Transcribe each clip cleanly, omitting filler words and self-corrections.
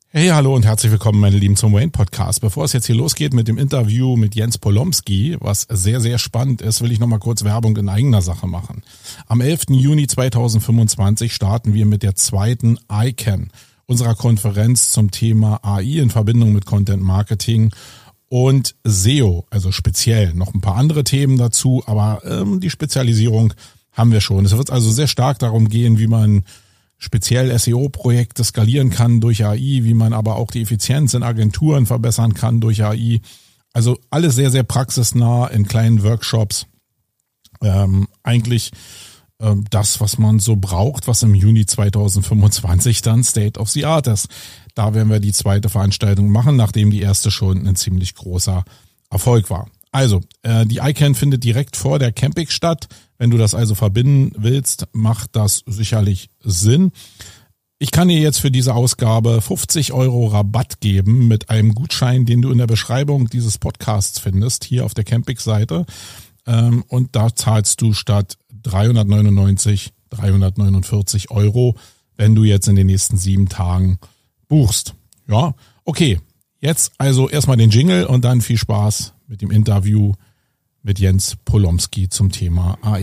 Hey, hallo und herzlich willkommen, meine Lieben, zum Wayne Podcast. Bevor es jetzt hier losgeht mit dem Interview mit Jens Polomski, was sehr, sehr spannend ist, will ich nochmal kurz Werbung in eigener Sache machen. Am 11. Juni 2025 starten wir mit der zweiten ICANN, unserer Konferenz zum Thema AI in Verbindung mit Content Marketing und SEO, also speziell noch ein paar andere Themen dazu, aber die Spezialisierung haben wir schon. Es wird also sehr stark darum gehen, wie man speziell SEO-Projekte skalieren kann durch AI, wie man aber auch die Effizienz in Agenturen verbessern kann durch AI. Also alles sehr, sehr praxisnah in kleinen Workshops. Eigentlich das, was man so braucht, was im Juni 2025 dann State of the Art ist. Da werden wir die zweite Veranstaltung machen, nachdem die erste schon ein ziemlich großer Erfolg war. Also, die ICANN findet direkt vor der Campix statt. Wenn du das also verbinden willst, macht das sicherlich Sinn. Ich kann dir jetzt für diese Ausgabe 50 € Rabatt geben mit einem Gutschein, den du in der Beschreibung dieses Podcasts findest, hier auf der Campix-Seite. Und da zahlst du statt 349 €, wenn du jetzt in den nächsten 7 Tagen buchst. Ja, okay. Jetzt also erstmal den Jingle und dann viel Spaß mit dem Interview mit Jens Polomski zum Thema AI.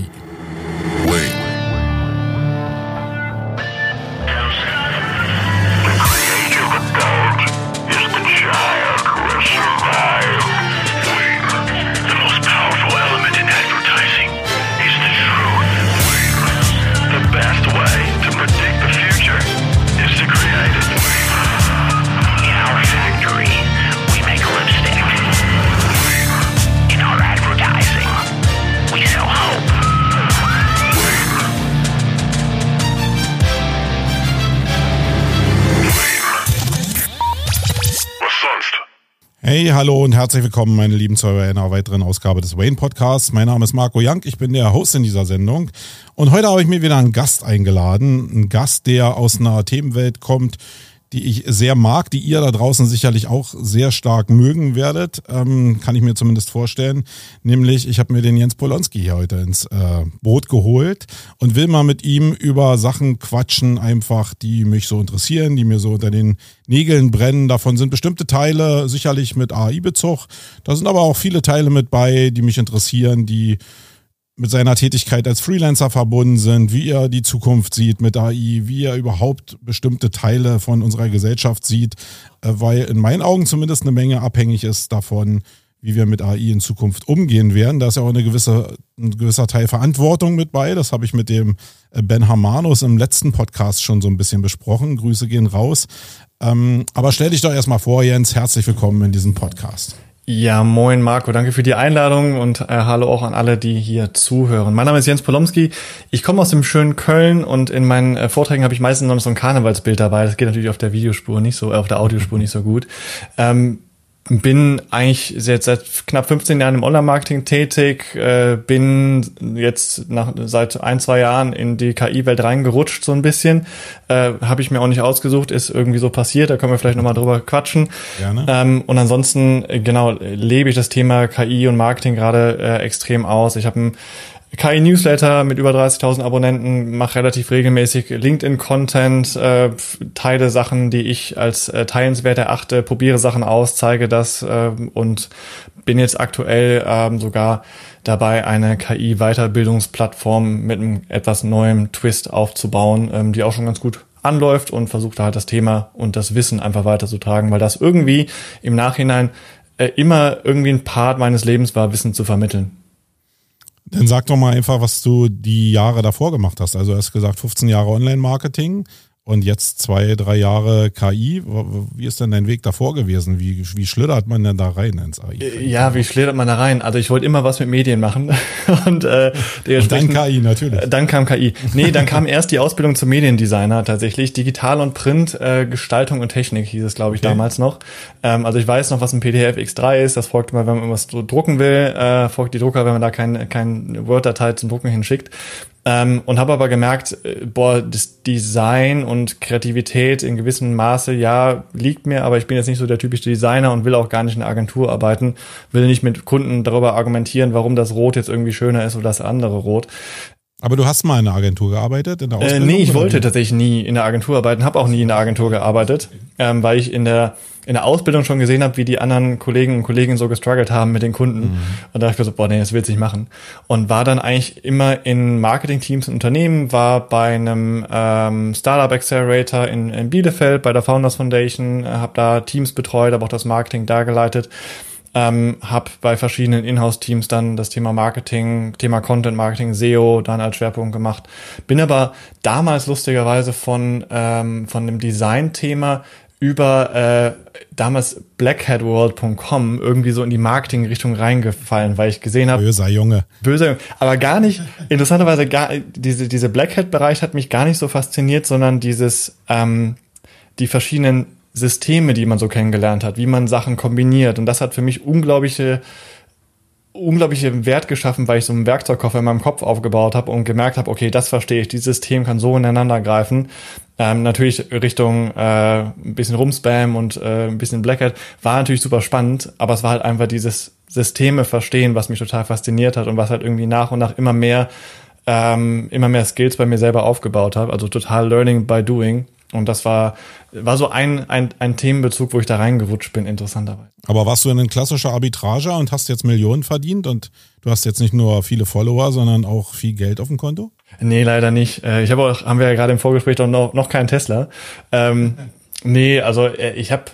Hey, hallo und herzlich willkommen, meine Lieben, zu einer weiteren Ausgabe des Wayne Podcasts. Mein Name ist Marco Young, ich bin der Host in dieser Sendung und heute habe ich mir wieder einen Gast eingeladen. Einen Gast, der aus einer Themenwelt kommt, die ich sehr mag, die ihr da draußen sicherlich auch sehr stark mögen werdet, kann ich mir zumindest vorstellen. Nämlich, ich habe mir den Jens Polomski hier heute ins Boot geholt und will mal mit ihm über Sachen quatschen, einfach, die mich so interessieren, die mir so unter den Nägeln brennen. Davon sind bestimmte Teile sicherlich mit AI-Bezug. Da sind aber auch viele Teile mit bei, die mich interessieren, die mit seiner Tätigkeit als Freelancer verbunden sind, wie er die Zukunft sieht mit AI, wie er überhaupt bestimmte Teile von unserer Gesellschaft sieht, weil in meinen Augen zumindest eine Menge abhängig ist davon, wie wir mit AI in Zukunft umgehen werden. Da ist ja auch ein gewisser Teil Verantwortung mit bei. Das habe ich mit dem Ben Hamanus im letzten Podcast schon so ein bisschen besprochen. Grüße gehen raus. Aber stell dich doch erstmal vor, Jens. Herzlich willkommen in diesem Podcast. Ja, moin Marco, danke für die Einladung und hallo auch an alle, die hier zuhören. Mein Name ist Jens Polomski, ich komme aus dem schönen Köln und in meinen Vorträgen habe ich meistens noch so ein Karnevalsbild dabei. Das geht natürlich auf der Videospur nicht so, auf der Audiospur nicht so gut. Bin eigentlich jetzt seit knapp 15 Jahren im Online-Marketing tätig, bin jetzt seit 1-2 Jahren in die KI-Welt reingerutscht so ein bisschen. Habe ich mir auch nicht ausgesucht, ist irgendwie so passiert, da können wir vielleicht nochmal drüber quatschen. Gerne. Und ansonsten, genau, lebe ich das Thema KI und Marketing gerade extrem aus. Ich habe ein KI-Newsletter mit über 30.000 Abonnenten, mache relativ regelmäßig LinkedIn-Content, teile Sachen, die ich als teilenswert erachte, probiere Sachen aus, zeige das und bin jetzt aktuell sogar dabei, eine KI-Weiterbildungsplattform mit einem etwas neuem Twist aufzubauen, die auch schon ganz gut anläuft und versucht halt das Thema und das Wissen einfach weiterzutragen, weil das irgendwie im Nachhinein immer irgendwie ein Part meines Lebens war, Wissen zu vermitteln. Dann sag doch mal einfach, was du die Jahre davor gemacht hast. Also du hast gesagt 15 Jahre Online-Marketing und jetzt 2-3 Jahre KI. Wie ist denn dein Weg davor gewesen? Wie schlittert man denn da rein ins AI? Ja, wie schlittert man da rein? Also ich wollte immer was mit Medien machen. Und dann KI natürlich. Dann kam KI. Nee, dann kam erst die Ausbildung zum Mediendesigner tatsächlich. Digital und Print, Gestaltung und Technik hieß es, glaube ich, damals noch. Also ich weiß noch, was ein PDF X3 ist. Das folgt immer, wenn man irgendwas drucken will. Folgt die Drucker, wenn man da kein Word-Datei zum Drucken hinschickt. Und habe aber gemerkt, das Design und Kreativität in gewissem Maße, ja, liegt mir, aber ich bin jetzt nicht so der typische Designer und will auch gar nicht in einer Agentur arbeiten, will nicht mit Kunden darüber argumentieren, warum das Rot jetzt irgendwie schöner ist oder das andere Rot. Aber du hast mal in einer Agentur gearbeitet, in der Ausbildung? Nee, ich wollte tatsächlich nie in der Agentur arbeiten, habe auch nie in der Agentur gearbeitet, weil ich in der Ausbildung schon gesehen habe, wie die anderen Kollegen und Kolleginnen so gestruggelt haben mit den Kunden. Und da dachte ich mir so, boah, nee, das will's nicht machen. Und war dann eigentlich immer in Marketing-Teams in Unternehmen, war bei einem Startup Accelerator in Bielefeld, bei der Founders Foundation, habe da Teams betreut, aber auch das Marketing da geleitet. Habe bei verschiedenen Inhouse-Teams dann das Thema Marketing, Thema Content Marketing, SEO dann als Schwerpunkt gemacht. Bin aber damals lustigerweise von dem Design-Thema über damals blackhatworld.com irgendwie so in die Marketing-Richtung reingefallen, weil ich gesehen habe... Böser Junge. Aber gar nicht, interessanterweise, diese Black Hat-Bereich hat mich gar nicht so fasziniert, sondern die verschiedenen Systeme, die man so kennengelernt hat, wie man Sachen kombiniert. Und das hat für mich unglaubliche Wert geschaffen, weil ich so einen Werkzeugkoffer in meinem Kopf aufgebaut habe und gemerkt habe, okay, das verstehe ich, dieses System kann so ineinander greifen. Natürlich Richtung ein bisschen Rumspam und ein bisschen Black Hat war natürlich super spannend, aber es war halt einfach dieses Systeme verstehen, was mich total fasziniert hat und was halt irgendwie nach und nach immer mehr Skills bei mir selber aufgebaut habe. Also total Learning by Doing. Und das war so ein Themenbezug, wo ich da reingerutscht bin, interessanterweise. Aber warst du ein klassischer Arbitrager und hast jetzt Millionen verdient und du hast jetzt nicht nur viele Follower, sondern auch viel Geld auf dem Konto? Nee, leider nicht. Haben wir ja gerade im Vorgespräch noch keinen Tesla. Nee, also ich habe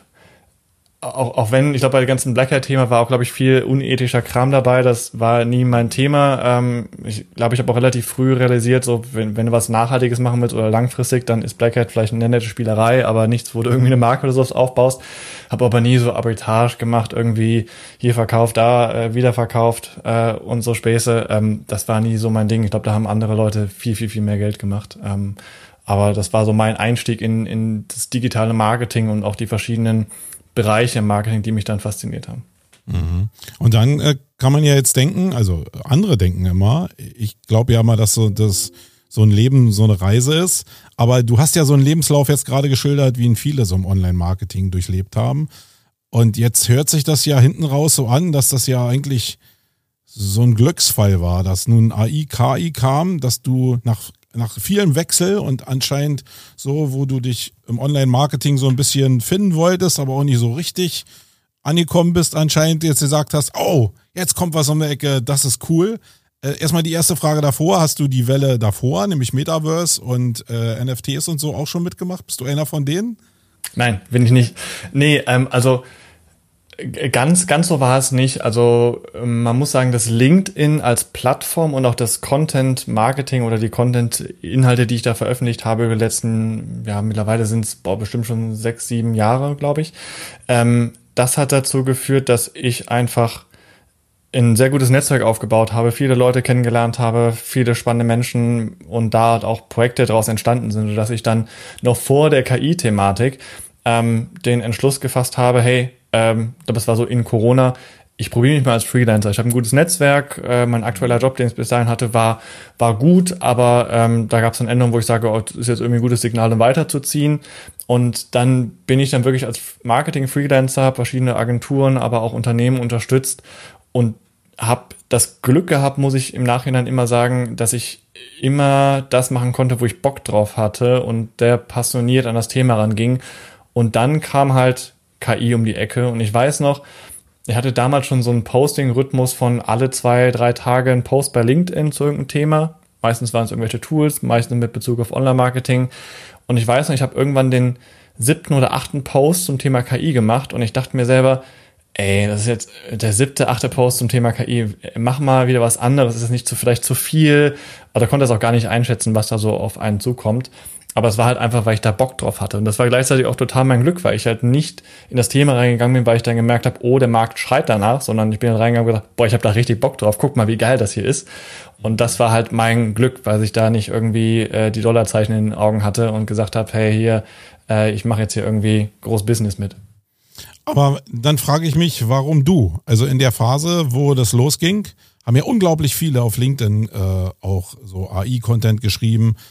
auch wenn, ich glaube, bei dem ganzen Black Hat-Thema war auch, glaube ich, viel unethischer Kram dabei. Das war nie mein Thema. Ich glaube, ich habe auch relativ früh realisiert, so wenn du was Nachhaltiges machen willst oder langfristig, dann ist Black Hat vielleicht eine nette Spielerei, aber nichts, wo du irgendwie eine Marke oder sowas aufbaust. Habe aber nie so Arbitrage gemacht, irgendwie hier verkauft, da wieder verkauft und so Späße. Das war nie so mein Ding. Ich glaube, da haben andere Leute viel, viel, viel mehr Geld gemacht. Aber das war so mein Einstieg in das digitale Marketing und auch die verschiedenen Bereiche im Marketing, die mich dann fasziniert haben. Mhm. Und dann kann man ja jetzt denken, also andere denken immer, ich glaube ja mal, dass so ein Leben so eine Reise ist, aber du hast ja so einen Lebenslauf jetzt gerade geschildert, wie ihn viele so im Online-Marketing durchlebt haben. Und jetzt hört sich das ja hinten raus so an, dass das ja eigentlich so ein Glücksfall war, dass nun AI, KI kam, dass du nach vielem Wechsel und anscheinend so, wo du dich im Online-Marketing so ein bisschen finden wolltest, aber auch nicht so richtig angekommen bist, anscheinend jetzt gesagt hast, oh, jetzt kommt was um die Ecke, das ist cool. Erstmal die erste Frage davor, hast du die Welle davor, nämlich Metaverse und NFTs und so auch schon mitgemacht? Bist du einer von denen? Nein, bin ich nicht. Nee, also ganz so war es nicht. Also man muss sagen, dass LinkedIn als Plattform und auch das Content-Marketing oder die Content-Inhalte, die ich da veröffentlicht habe über die letzten, ja mittlerweile sind es bestimmt schon 6, 7 Jahre, glaube ich. Das hat dazu geführt, dass ich einfach ein sehr gutes Netzwerk aufgebaut habe, viele Leute kennengelernt habe, viele spannende Menschen und da auch Projekte daraus entstanden sind, sodass ich dann noch vor der KI-Thematik den Entschluss gefasst habe, hey, das war so in Corona, ich probiere mich mal als Freelancer. Ich habe ein gutes Netzwerk, mein aktueller Job, den ich bis dahin hatte, war gut, aber da gab es eine Änderung, wo ich sage, das ist jetzt irgendwie ein gutes Signal, um weiterzuziehen. Und dann bin ich dann wirklich als Marketing-Freelancer, verschiedene Agenturen, aber auch Unternehmen unterstützt und habe das Glück gehabt, muss ich im Nachhinein immer sagen, dass ich immer das machen konnte, wo ich Bock drauf hatte und der passioniert an das Thema ranging. Und dann kam halt KI um die Ecke und ich weiß noch, ich hatte damals schon so einen Posting-Rhythmus von alle 2-3 Tage ein Post bei LinkedIn zu irgendeinem Thema. Meistens waren es irgendwelche Tools, meistens mit Bezug auf Online-Marketing. Und ich weiß noch, ich habe irgendwann den 7. oder 8. Post zum Thema KI gemacht und ich dachte mir selber, das ist jetzt der 7., 8. Post zum Thema KI. Mach mal wieder was anderes. Das ist nicht vielleicht zu viel. Aber da konnte ich auch gar nicht einschätzen, was da so auf einen zukommt. Aber es war halt einfach, weil ich da Bock drauf hatte. Und das war gleichzeitig auch total mein Glück, weil ich halt nicht in das Thema reingegangen bin, weil ich dann gemerkt habe, der Markt schreit danach, sondern ich bin dann reingegangen und gedacht, ich habe da richtig Bock drauf. Guck mal, wie geil das hier ist. Und das war halt mein Glück, weil ich da nicht irgendwie die Dollarzeichen in den Augen hatte und gesagt habe, hey, hier, ich mache jetzt hier irgendwie groß Business mit. Aber dann frage ich mich, warum du? Also in der Phase, wo das losging, haben ja unglaublich viele auf LinkedIn auch so AI-Content geschrieben.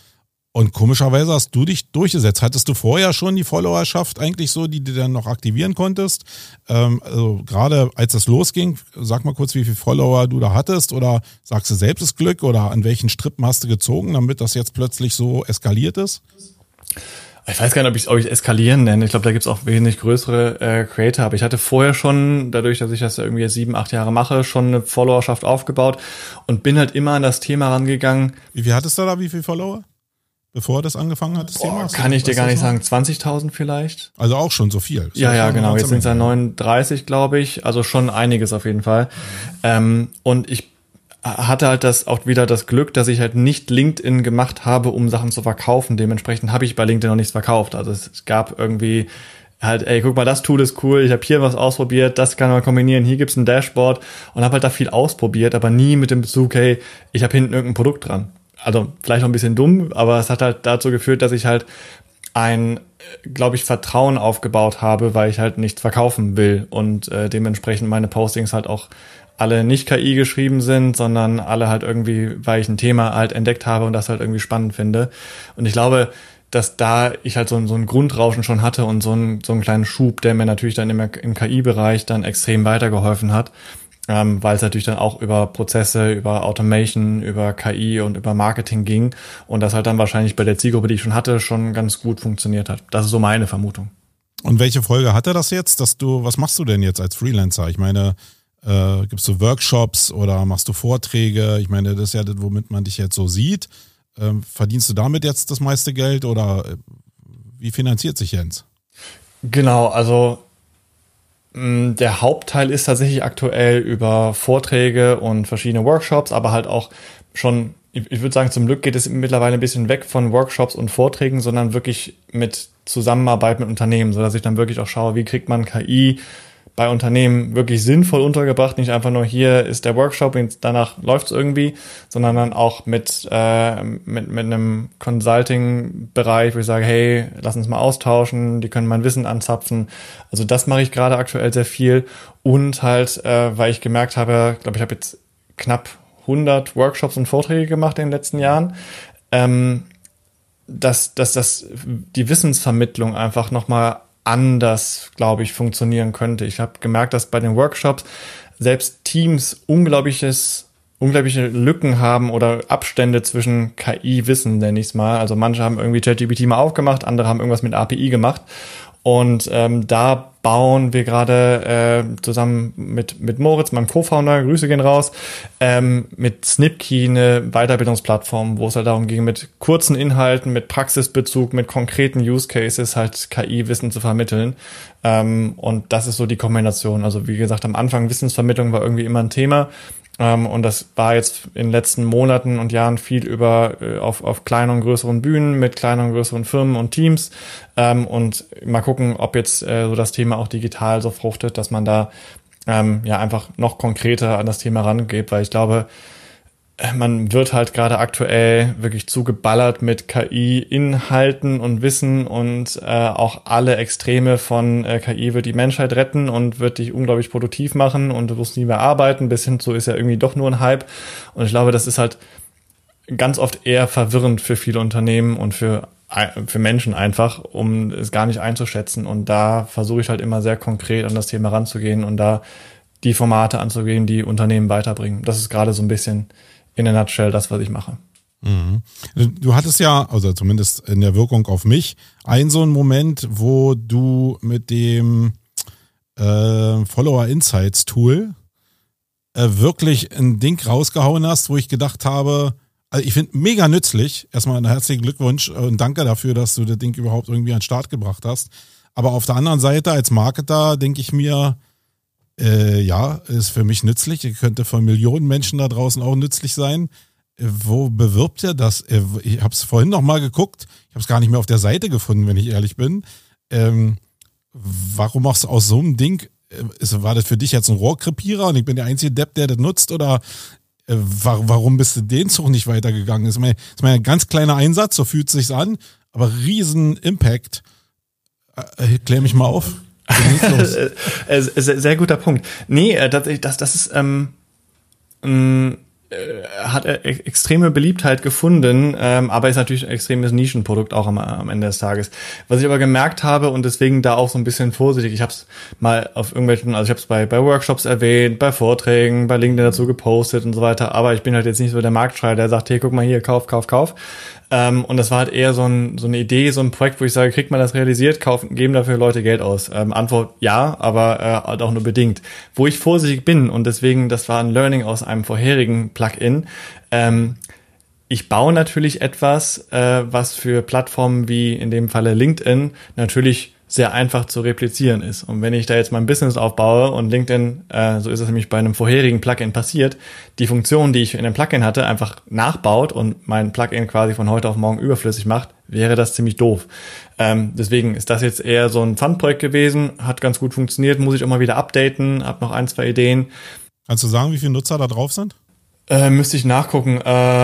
Und komischerweise hast du dich durchgesetzt. Hattest du vorher schon die Followerschaft eigentlich so, die du dann noch aktivieren konntest? Also gerade als es losging, sag mal kurz, wie viele Follower du da hattest, oder sagst du selbst das Glück, oder an welchen Strippen hast du gezogen, damit das jetzt plötzlich so eskaliert ist? Ich weiß gar nicht, ob ich eskalieren nenne. Ich glaube, da gibt's auch wesentlich größere Creator. Aber ich hatte vorher schon, dadurch, dass ich das irgendwie 7, 8 Jahre mache, schon eine Followerschaft aufgebaut und bin halt immer an das Thema rangegangen. Wie viel hattest du da, wie viele Follower? Bevor das angefangen hat, das Thema? Kann ich dir gar nicht sagen. 20.000 vielleicht. Also auch schon so viel. Ja, genau. Jetzt sind es ja 39, glaube ich. Also schon einiges auf jeden Fall. Und ich hatte halt auch wieder das Glück, dass ich halt nicht LinkedIn gemacht habe, um Sachen zu verkaufen. Dementsprechend habe ich bei LinkedIn noch nichts verkauft. Also es gab irgendwie halt, ey, guck mal, das Tool ist cool, ich habe hier was ausprobiert, das kann man kombinieren, hier gibt's ein Dashboard, und habe halt da viel ausprobiert, aber nie mit dem Bezug, hey, ich habe hinten irgendein Produkt dran. Also vielleicht noch ein bisschen dumm, aber es hat halt dazu geführt, dass ich halt glaube ich, Vertrauen aufgebaut habe, weil ich halt nichts verkaufen will und dementsprechend meine Postings halt auch alle nicht KI geschrieben sind, sondern alle halt irgendwie, weil ich ein Thema halt entdeckt habe und das halt irgendwie spannend finde. Und ich glaube, dass da ich halt so ein Grundrauschen schon hatte und so einen kleinen Schub, der mir natürlich dann im KI-Bereich dann extrem weitergeholfen hat, weil es natürlich dann auch über Prozesse, über Automation, über KI und über Marketing ging und das halt dann wahrscheinlich bei der Zielgruppe, die ich schon hatte, schon ganz gut funktioniert hat. Das ist so meine Vermutung. Und welche Folge hatte das jetzt, was machst du denn jetzt als Freelancer? Ich meine, gibst du Workshops oder machst du Vorträge? Ich meine, das ist ja das, womit man dich jetzt so sieht. Verdienst du damit jetzt das meiste Geld oder wie finanziert sich Jens? Genau, also der Hauptteil ist tatsächlich aktuell über Vorträge und verschiedene Workshops, aber halt auch schon, ich würde sagen, zum Glück geht es mittlerweile ein bisschen weg von Workshops und Vorträgen, sondern wirklich mit Zusammenarbeit mit Unternehmen, sodass ich dann wirklich auch schaue, wie kriegt man KI bei Unternehmen wirklich sinnvoll untergebracht, nicht einfach nur hier ist der Workshop und danach läuft's irgendwie, sondern dann auch mit einem Consulting-Bereich, wo ich sage, hey, lass uns mal austauschen, die können mein Wissen anzapfen. Also das mache ich gerade aktuell sehr viel und halt, weil ich gemerkt habe, ich glaube, ich habe jetzt knapp 100 Workshops und Vorträge gemacht in den letzten Jahren, dass die Wissensvermittlung einfach nochmal anders, glaube ich, funktionieren könnte. Ich habe gemerkt, dass bei den Workshops selbst Teams unglaubliche Lücken haben oder Abstände zwischen KI-Wissen, nenne ich es mal. Also manche haben irgendwie ChatGPT mal aufgemacht, andere haben irgendwas mit API gemacht. Und da bauen wir gerade zusammen mit Moritz, meinem Co-Founder, Grüße gehen raus, mit Snipkey eine Weiterbildungsplattform, wo es halt darum ging, mit kurzen Inhalten, mit Praxisbezug, mit konkreten Use Cases halt KI-Wissen zu vermitteln. Und das ist so die Kombination. Also wie gesagt, am Anfang Wissensvermittlung war irgendwie immer ein Thema. Und das war jetzt in den letzten Monaten und Jahren viel auf kleineren und größeren Bühnen mit kleineren und größeren Firmen und Teams. Und mal gucken, ob jetzt so das Thema auch digital so fruchtet, dass man da einfach noch konkreter an das Thema rangeht, weil ich glaube, man wird halt gerade aktuell wirklich zugeballert mit KI-Inhalten und Wissen und auch alle Extreme von KI wird die Menschheit retten und wird dich unglaublich produktiv machen und du musst nie mehr arbeiten, bis hin zu ist ja irgendwie doch nur ein Hype. Und ich glaube, das ist halt ganz oft eher verwirrend für viele Unternehmen und für Menschen einfach, um es gar nicht einzuschätzen. Und da versuche ich halt immer sehr konkret an das Thema ranzugehen und da die Formate anzugehen, die Unternehmen weiterbringen. Das ist gerade so ein bisschen in a nutshell das, was ich mache. Mhm. Du hattest ja, also zumindest in der Wirkung auf mich, so einen Moment, wo du mit dem Follower Insights Tool wirklich ein Ding rausgehauen hast, wo ich gedacht habe, also ich finde mega nützlich, erstmal einen herzlichen Glückwunsch und danke dafür, dass du das Ding überhaupt irgendwie an den Start gebracht hast. Aber auf der anderen Seite als Marketer denke ich mir, ist für mich nützlich. Könnte für Millionen Menschen da draußen auch nützlich sein. Wo bewirbt ihr das? Ich habe es vorhin noch mal geguckt. Ich habe es gar nicht mehr auf der Seite gefunden, wenn ich ehrlich bin. Warum machst du aus so einem Ding, war das für dich jetzt ein Rohrkrepierer und ich bin der einzige Depp, der das nutzt? Oder warum bist du den Zug nicht weitergegangen? Das ist mein ganz kleiner Einsatz, so fühlt es sich an. Aber riesen Impact. Klär mich mal auf. Sehr guter Punkt. Nee, das ist hat extreme Beliebtheit gefunden, aber ist natürlich ein extremes Nischenprodukt auch am Ende des Tages. Was ich aber gemerkt habe und deswegen da auch so ein bisschen vorsichtig, ich habe es mal auf irgendwelchen, also ich habe es bei Workshops erwähnt, bei Vorträgen, bei LinkedIn dazu gepostet und so weiter, aber ich bin halt jetzt nicht so der Marktschreier, der sagt, hey, guck mal hier, kauf. Und das war halt eher so eine Idee, so ein Projekt, wo ich sage, kriegt man das realisiert, geben dafür Leute Geld aus? Antwort ja, aber halt auch nur bedingt. Wo ich vorsichtig bin und deswegen, das war ein Learning aus einem vorherigen Plugin, ich baue natürlich etwas, was für Plattformen wie in dem Falle LinkedIn natürlich sehr einfach zu replizieren ist. Und wenn ich da jetzt mein Business aufbaue und LinkedIn, so ist es nämlich bei einem vorherigen Plugin passiert, die Funktion, die ich in dem Plugin hatte, einfach nachbaut und mein Plugin quasi von heute auf morgen überflüssig macht, wäre das ziemlich doof. Deswegen ist das jetzt eher so ein Fun-Projekt gewesen, hat ganz gut funktioniert, muss ich auch mal wieder updaten, habe noch 1, 2 Ideen. Kannst du sagen, wie viele Nutzer da drauf sind? Müsste ich nachgucken.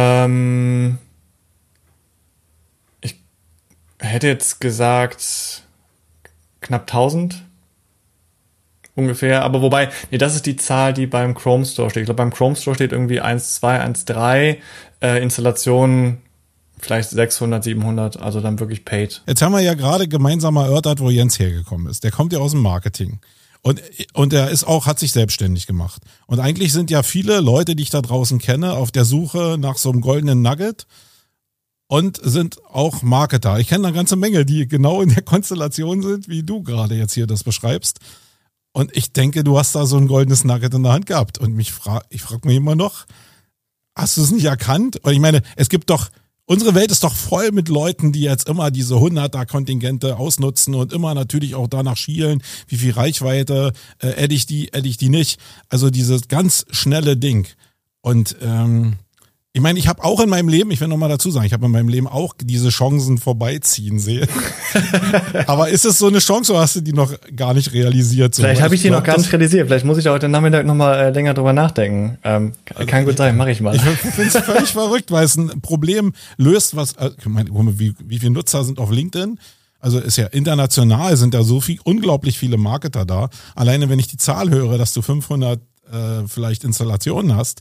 Ich hätte jetzt gesagt knapp 1000 ungefähr, aber wobei, nee, das ist die Zahl, die beim Chrome Store steht. Ich glaube, beim Chrome Store steht irgendwie 1.2, 1.3, Installationen vielleicht 600, 700, also dann wirklich paid. Jetzt haben wir ja gerade gemeinsam erörtert, wo Jens hergekommen ist. Der kommt ja aus dem Marketing. Und er hat sich selbstständig gemacht. Und eigentlich sind ja viele Leute, die ich da draußen kenne, auf der Suche nach so einem goldenen Nugget und sind auch Marketer. Ich kenne eine ganze Menge, die genau in der Konstellation sind, wie du gerade jetzt hier das beschreibst. Und ich denke, du hast da so ein goldenes Nugget in der Hand gehabt. Und ich frage mich immer noch, hast du es nicht erkannt? Und ich meine, unsere Welt ist doch voll mit Leuten, die jetzt immer diese 100er-Kontingente ausnutzen und immer natürlich auch danach schielen, wie viel Reichweite, adde ich die nicht. Also dieses ganz schnelle Ding. Und ich meine, ich habe auch in meinem Leben, ich will nochmal dazu sagen, ich habe in meinem Leben auch diese Chancen vorbeiziehen sehen. Aber ist es so eine Chance oder hast du die noch gar nicht realisiert? So? Vielleicht habe ich die noch gar nicht realisiert. Vielleicht muss ich da heute Nachmittag nochmal länger drüber nachdenken. Kann gut sein, mache ich mal. Ich finde es völlig verrückt, weil es ein Problem löst, wie viele Nutzer sind auf LinkedIn? Also ist ja international, sind da unglaublich viele Marketer da. Alleine wenn ich die Zahl höre, dass du 500 vielleicht Installationen hast.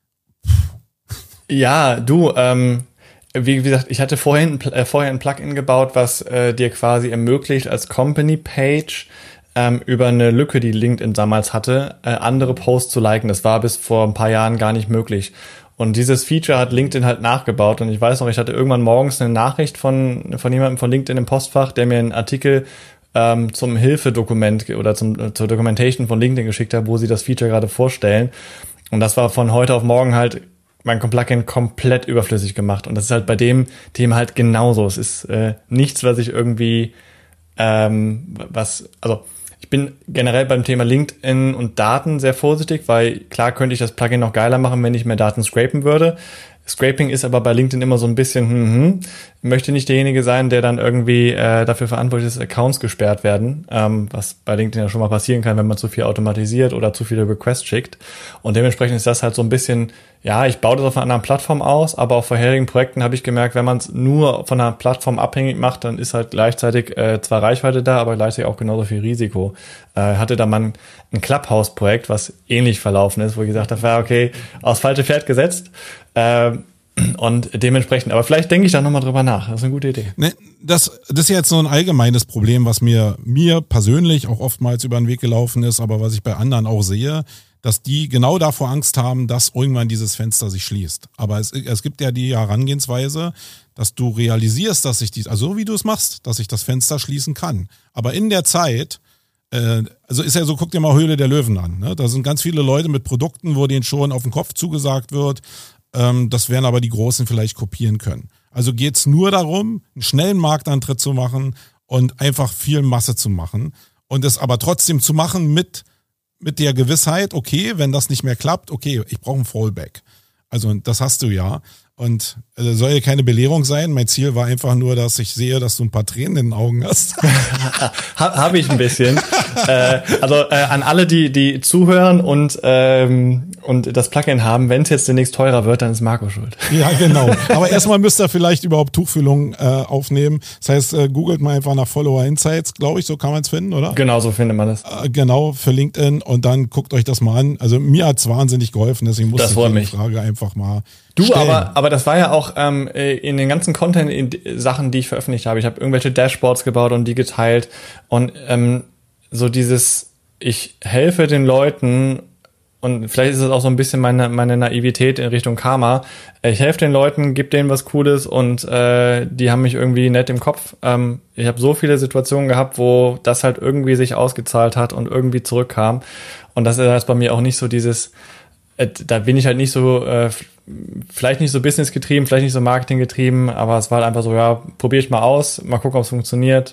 Ja, du, wie gesagt, ich hatte vorher ein Plugin gebaut, was dir quasi ermöglicht, als Company-Page über eine Lücke, die LinkedIn damals hatte, andere Posts zu liken. Das war bis vor ein paar Jahren gar nicht möglich. Und dieses Feature hat LinkedIn halt nachgebaut. Und ich weiß noch, ich hatte irgendwann morgens eine Nachricht von jemandem von LinkedIn im Postfach, der mir einen Artikel zum Hilfedokument oder zur Documentation von LinkedIn geschickt hat, wo sie das Feature gerade vorstellen. Und das war von heute auf morgen halt mein Plugin komplett überflüssig gemacht. Und das ist halt bei dem Thema halt genauso. Es ist nichts, was ich irgendwie ich bin generell beim Thema LinkedIn und Daten sehr vorsichtig, weil klar könnte ich das Plugin noch geiler machen, wenn ich mehr Daten scrapen würde. Scraping ist aber bei LinkedIn immer so ein bisschen, möchte nicht derjenige sein, der dann irgendwie dafür verantwortlich ist, Accounts gesperrt werden, was bei LinkedIn ja schon mal passieren kann, wenn man zu viel automatisiert oder zu viele Requests schickt. Und dementsprechend ist das halt so ein bisschen, ja, ich baue das auf einer anderen Plattform aus, aber auf vorherigen Projekten habe ich gemerkt, wenn man es nur von einer Plattform abhängig macht, dann ist halt gleichzeitig zwar Reichweite da, aber gleichzeitig auch genauso viel Risiko. Hatte da mal ein Clubhouse-Projekt, was ähnlich verlaufen ist, wo ich gesagt habe, okay, aufs falsche Pferd gesetzt. Und dementsprechend, aber vielleicht denke ich da nochmal drüber nach. Das ist eine gute Idee. Ne, das ist jetzt so ein allgemeines Problem, was mir persönlich auch oftmals über den Weg gelaufen ist, aber was ich bei anderen auch sehe, dass die genau davor Angst haben, dass irgendwann dieses Fenster sich schließt. Aber es gibt ja die Herangehensweise, dass du realisierst, dass sich also so wie du es machst, dass sich das Fenster schließen kann. Aber in der Zeit, also ist ja so, guck dir mal Höhle der Löwen an. Ne? Da sind ganz viele Leute mit Produkten, wo denen schon auf den Kopf zugesagt wird. Das werden aber die Großen vielleicht kopieren können. Also geht's nur darum, einen schnellen Marktantritt zu machen und einfach viel Masse zu machen. Und es aber trotzdem zu machen mit der Gewissheit, okay, wenn das nicht mehr klappt, okay, ich brauche ein Fallback. Also das hast du ja. Und soll ja keine Belehrung sein. Mein Ziel war einfach nur, dass ich sehe, dass du ein paar Tränen in den Augen hast. Habe ich ein bisschen. An alle, die zuhören und das Plugin haben. Wenn es jetzt demnächst teurer wird, dann ist Marco schuld. Ja, genau. Aber erstmal müsst ihr vielleicht überhaupt Tuchfühlung aufnehmen. Das heißt, googelt mal einfach nach Follower Insights, glaube ich, so kann man es finden, oder? Genau, so findet man das. Genau, für LinkedIn und dann guckt euch das mal an. Also mir hat's wahnsinnig geholfen, deswegen musste ich die Frage einfach mal stellen. Aber das war ja auch in den ganzen Content-Sachen, die ich veröffentlicht habe. Ich habe irgendwelche Dashboards gebaut und die geteilt und so dieses, ich helfe den Leuten. Und vielleicht ist es auch so ein bisschen meine Naivität in Richtung Karma. Ich helfe den Leuten, gebe denen was Cooles und die haben mich irgendwie nett im Kopf. Ich habe so viele Situationen gehabt, wo das halt irgendwie sich ausgezahlt hat und irgendwie zurückkam. Und das ist halt bei mir auch nicht so dieses, da bin ich halt nicht so, vielleicht nicht so Business getrieben, vielleicht nicht so Marketing getrieben, aber es war halt einfach so, ja, probiere ich mal aus, mal gucken, ob es funktioniert.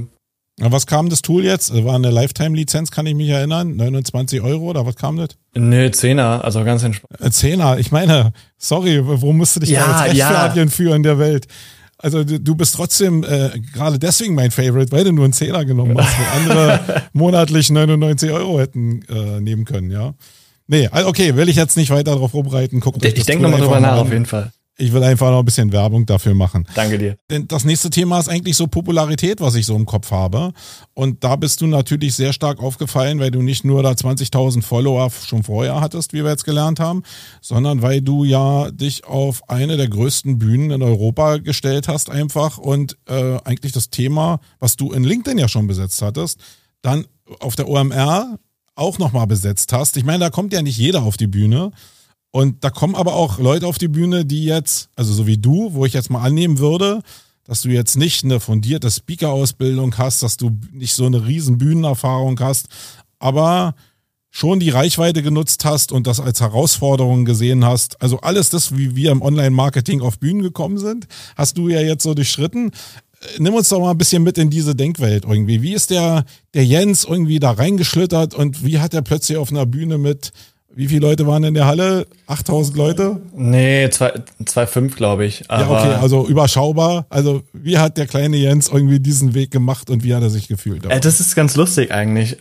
Was kam das Tool jetzt? War eine Lifetime-Lizenz, kann ich mich erinnern? 29 € oder was kam das? Nö, 10er, also ganz entspannt. 10er, ich meine, sorry, wo musst du dich da jetzt rechtfertigen für in der Welt? Also du bist trotzdem gerade deswegen mein Favorite, weil du nur einen 10er genommen hast, wo andere monatlich 99 € hätten nehmen können, ja. Nee, okay, will ich jetzt nicht weiter darauf rumreiten. Ich denke nochmal drüber nach, auf jeden Fall. Ich will einfach noch ein bisschen Werbung dafür machen. Danke dir. Denn das nächste Thema ist eigentlich so Popularität, was ich so im Kopf habe. Und da bist du natürlich sehr stark aufgefallen, weil du nicht nur da 20.000 Follower schon vorher hattest, wie wir jetzt gelernt haben, sondern weil du ja dich auf eine der größten Bühnen in Europa gestellt hast einfach und eigentlich das Thema, was du in LinkedIn ja schon besetzt hattest, dann auf der OMR auch nochmal besetzt hast. Ich meine, da kommt ja nicht jeder auf die Bühne. Und da kommen aber auch Leute auf die Bühne, die jetzt, also so wie du, wo ich jetzt mal annehmen würde, dass du jetzt nicht eine fundierte Speaker-Ausbildung hast, dass du nicht so eine riesen Bühnenerfahrung hast, aber schon die Reichweite genutzt hast und das als Herausforderung gesehen hast. Also alles das, wie wir im Online-Marketing auf Bühnen gekommen sind, hast du ja jetzt so durchschritten. Nimm uns doch mal ein bisschen mit in diese Denkwelt irgendwie. Wie ist der Jens irgendwie da reingeschlittert und wie hat er plötzlich auf einer Bühne mit, wie viele Leute waren in der Halle? 8.000 Leute? Nee, 2,5 glaube ich. Aber ja, okay, also überschaubar. Also wie hat der kleine Jens irgendwie diesen Weg gemacht und wie hat er sich gefühlt? Das ist ganz lustig eigentlich.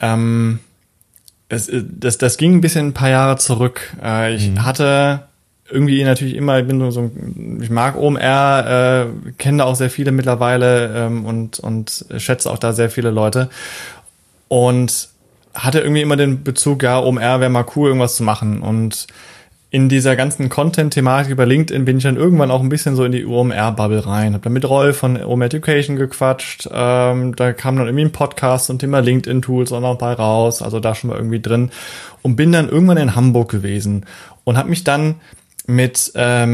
Das ging ein bisschen ein paar Jahre zurück. Ich hatte irgendwie natürlich immer, ich mag OMR, kenne da auch sehr viele mittlerweile und schätze auch da sehr viele Leute. Und hatte irgendwie immer den Bezug, ja, OMR wäre mal cool, irgendwas zu machen. Und in dieser ganzen Content-Thematik über LinkedIn bin ich dann irgendwann auch ein bisschen so in die OMR-Bubble rein. Hab dann mit Rolf von OMR Education gequatscht. Da kam dann irgendwie ein Podcast zum Thema LinkedIn-Tools auch noch bei raus. Also da schon mal irgendwie drin. Und bin dann irgendwann in Hamburg gewesen. Und habe mich dann mit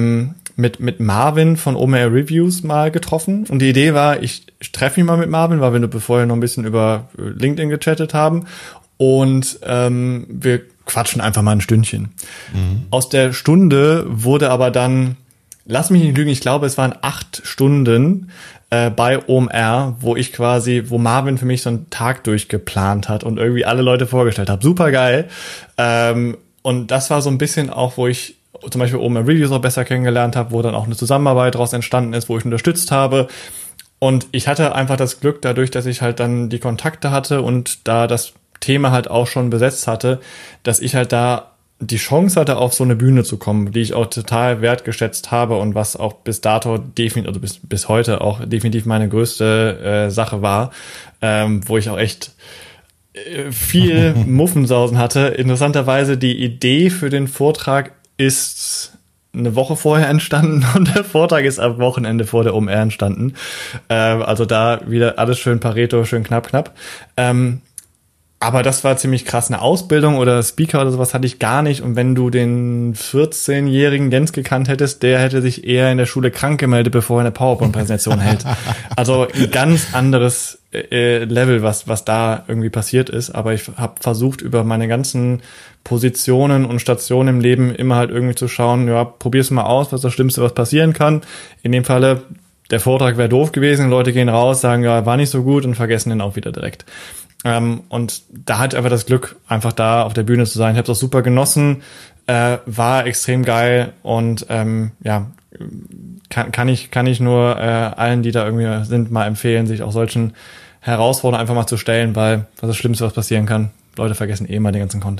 Marvin von OMR Reviews mal getroffen. Und die Idee war, ich treffe mich mal mit Marvin, weil wir vorher noch ein bisschen über LinkedIn gechattet haben. Und wir quatschen einfach mal ein Stündchen. Aus der Stunde wurde aber dann, lass mich nicht lügen, ich glaube, es waren 8 Stunden bei OMR, wo Marvin für mich so einen Tag durchgeplant hat und irgendwie alle Leute vorgestellt hat. Super geil. Und das war so ein bisschen auch, wo ich zum Beispiel OMR Reviews auch besser kennengelernt habe, wo dann auch eine Zusammenarbeit daraus entstanden ist, wo ich unterstützt habe. Und ich hatte einfach das Glück dadurch, dass ich halt dann die Kontakte hatte und da das Thema halt auch schon besetzt hatte, dass ich halt da die Chance hatte, auf so eine Bühne zu kommen, die ich auch total wertgeschätzt habe und was auch bis dato definitiv, also bis heute auch definitiv meine größte Sache war, wo ich auch echt viel Muffensausen hatte. Interessanterweise die Idee für den Vortrag ist eine Woche vorher entstanden und der Vortrag ist am Wochenende vor der OMR entstanden. Also da wieder alles schön Pareto, schön knapp. Aber das war ziemlich krass. Eine Ausbildung oder Speaker oder sowas hatte ich gar nicht. Und wenn du den 14-jährigen Jens gekannt hättest, der hätte sich eher in der Schule krank gemeldet, bevor er eine PowerPoint-Präsentation hält. Also ein ganz anderes Level, was da irgendwie passiert ist. Aber ich habe versucht, über meine ganzen Positionen und Stationen im Leben immer halt irgendwie zu schauen, ja, probier's mal aus, was das Schlimmste, was passieren kann. In dem Falle, der Vortrag wäre doof gewesen, Leute gehen raus, sagen, ja, war nicht so gut und vergessen den auch wieder direkt. Und da hatte ich einfach das Glück, einfach da auf der Bühne zu sein. Ich habe das super genossen, war extrem geil und ja, kann ich nur allen, die da irgendwie sind, mal empfehlen, sich auch solchen Herausforderungen einfach mal zu stellen, weil was das Schlimmste, was passieren kann, Leute vergessen eh mal den ganzen Content.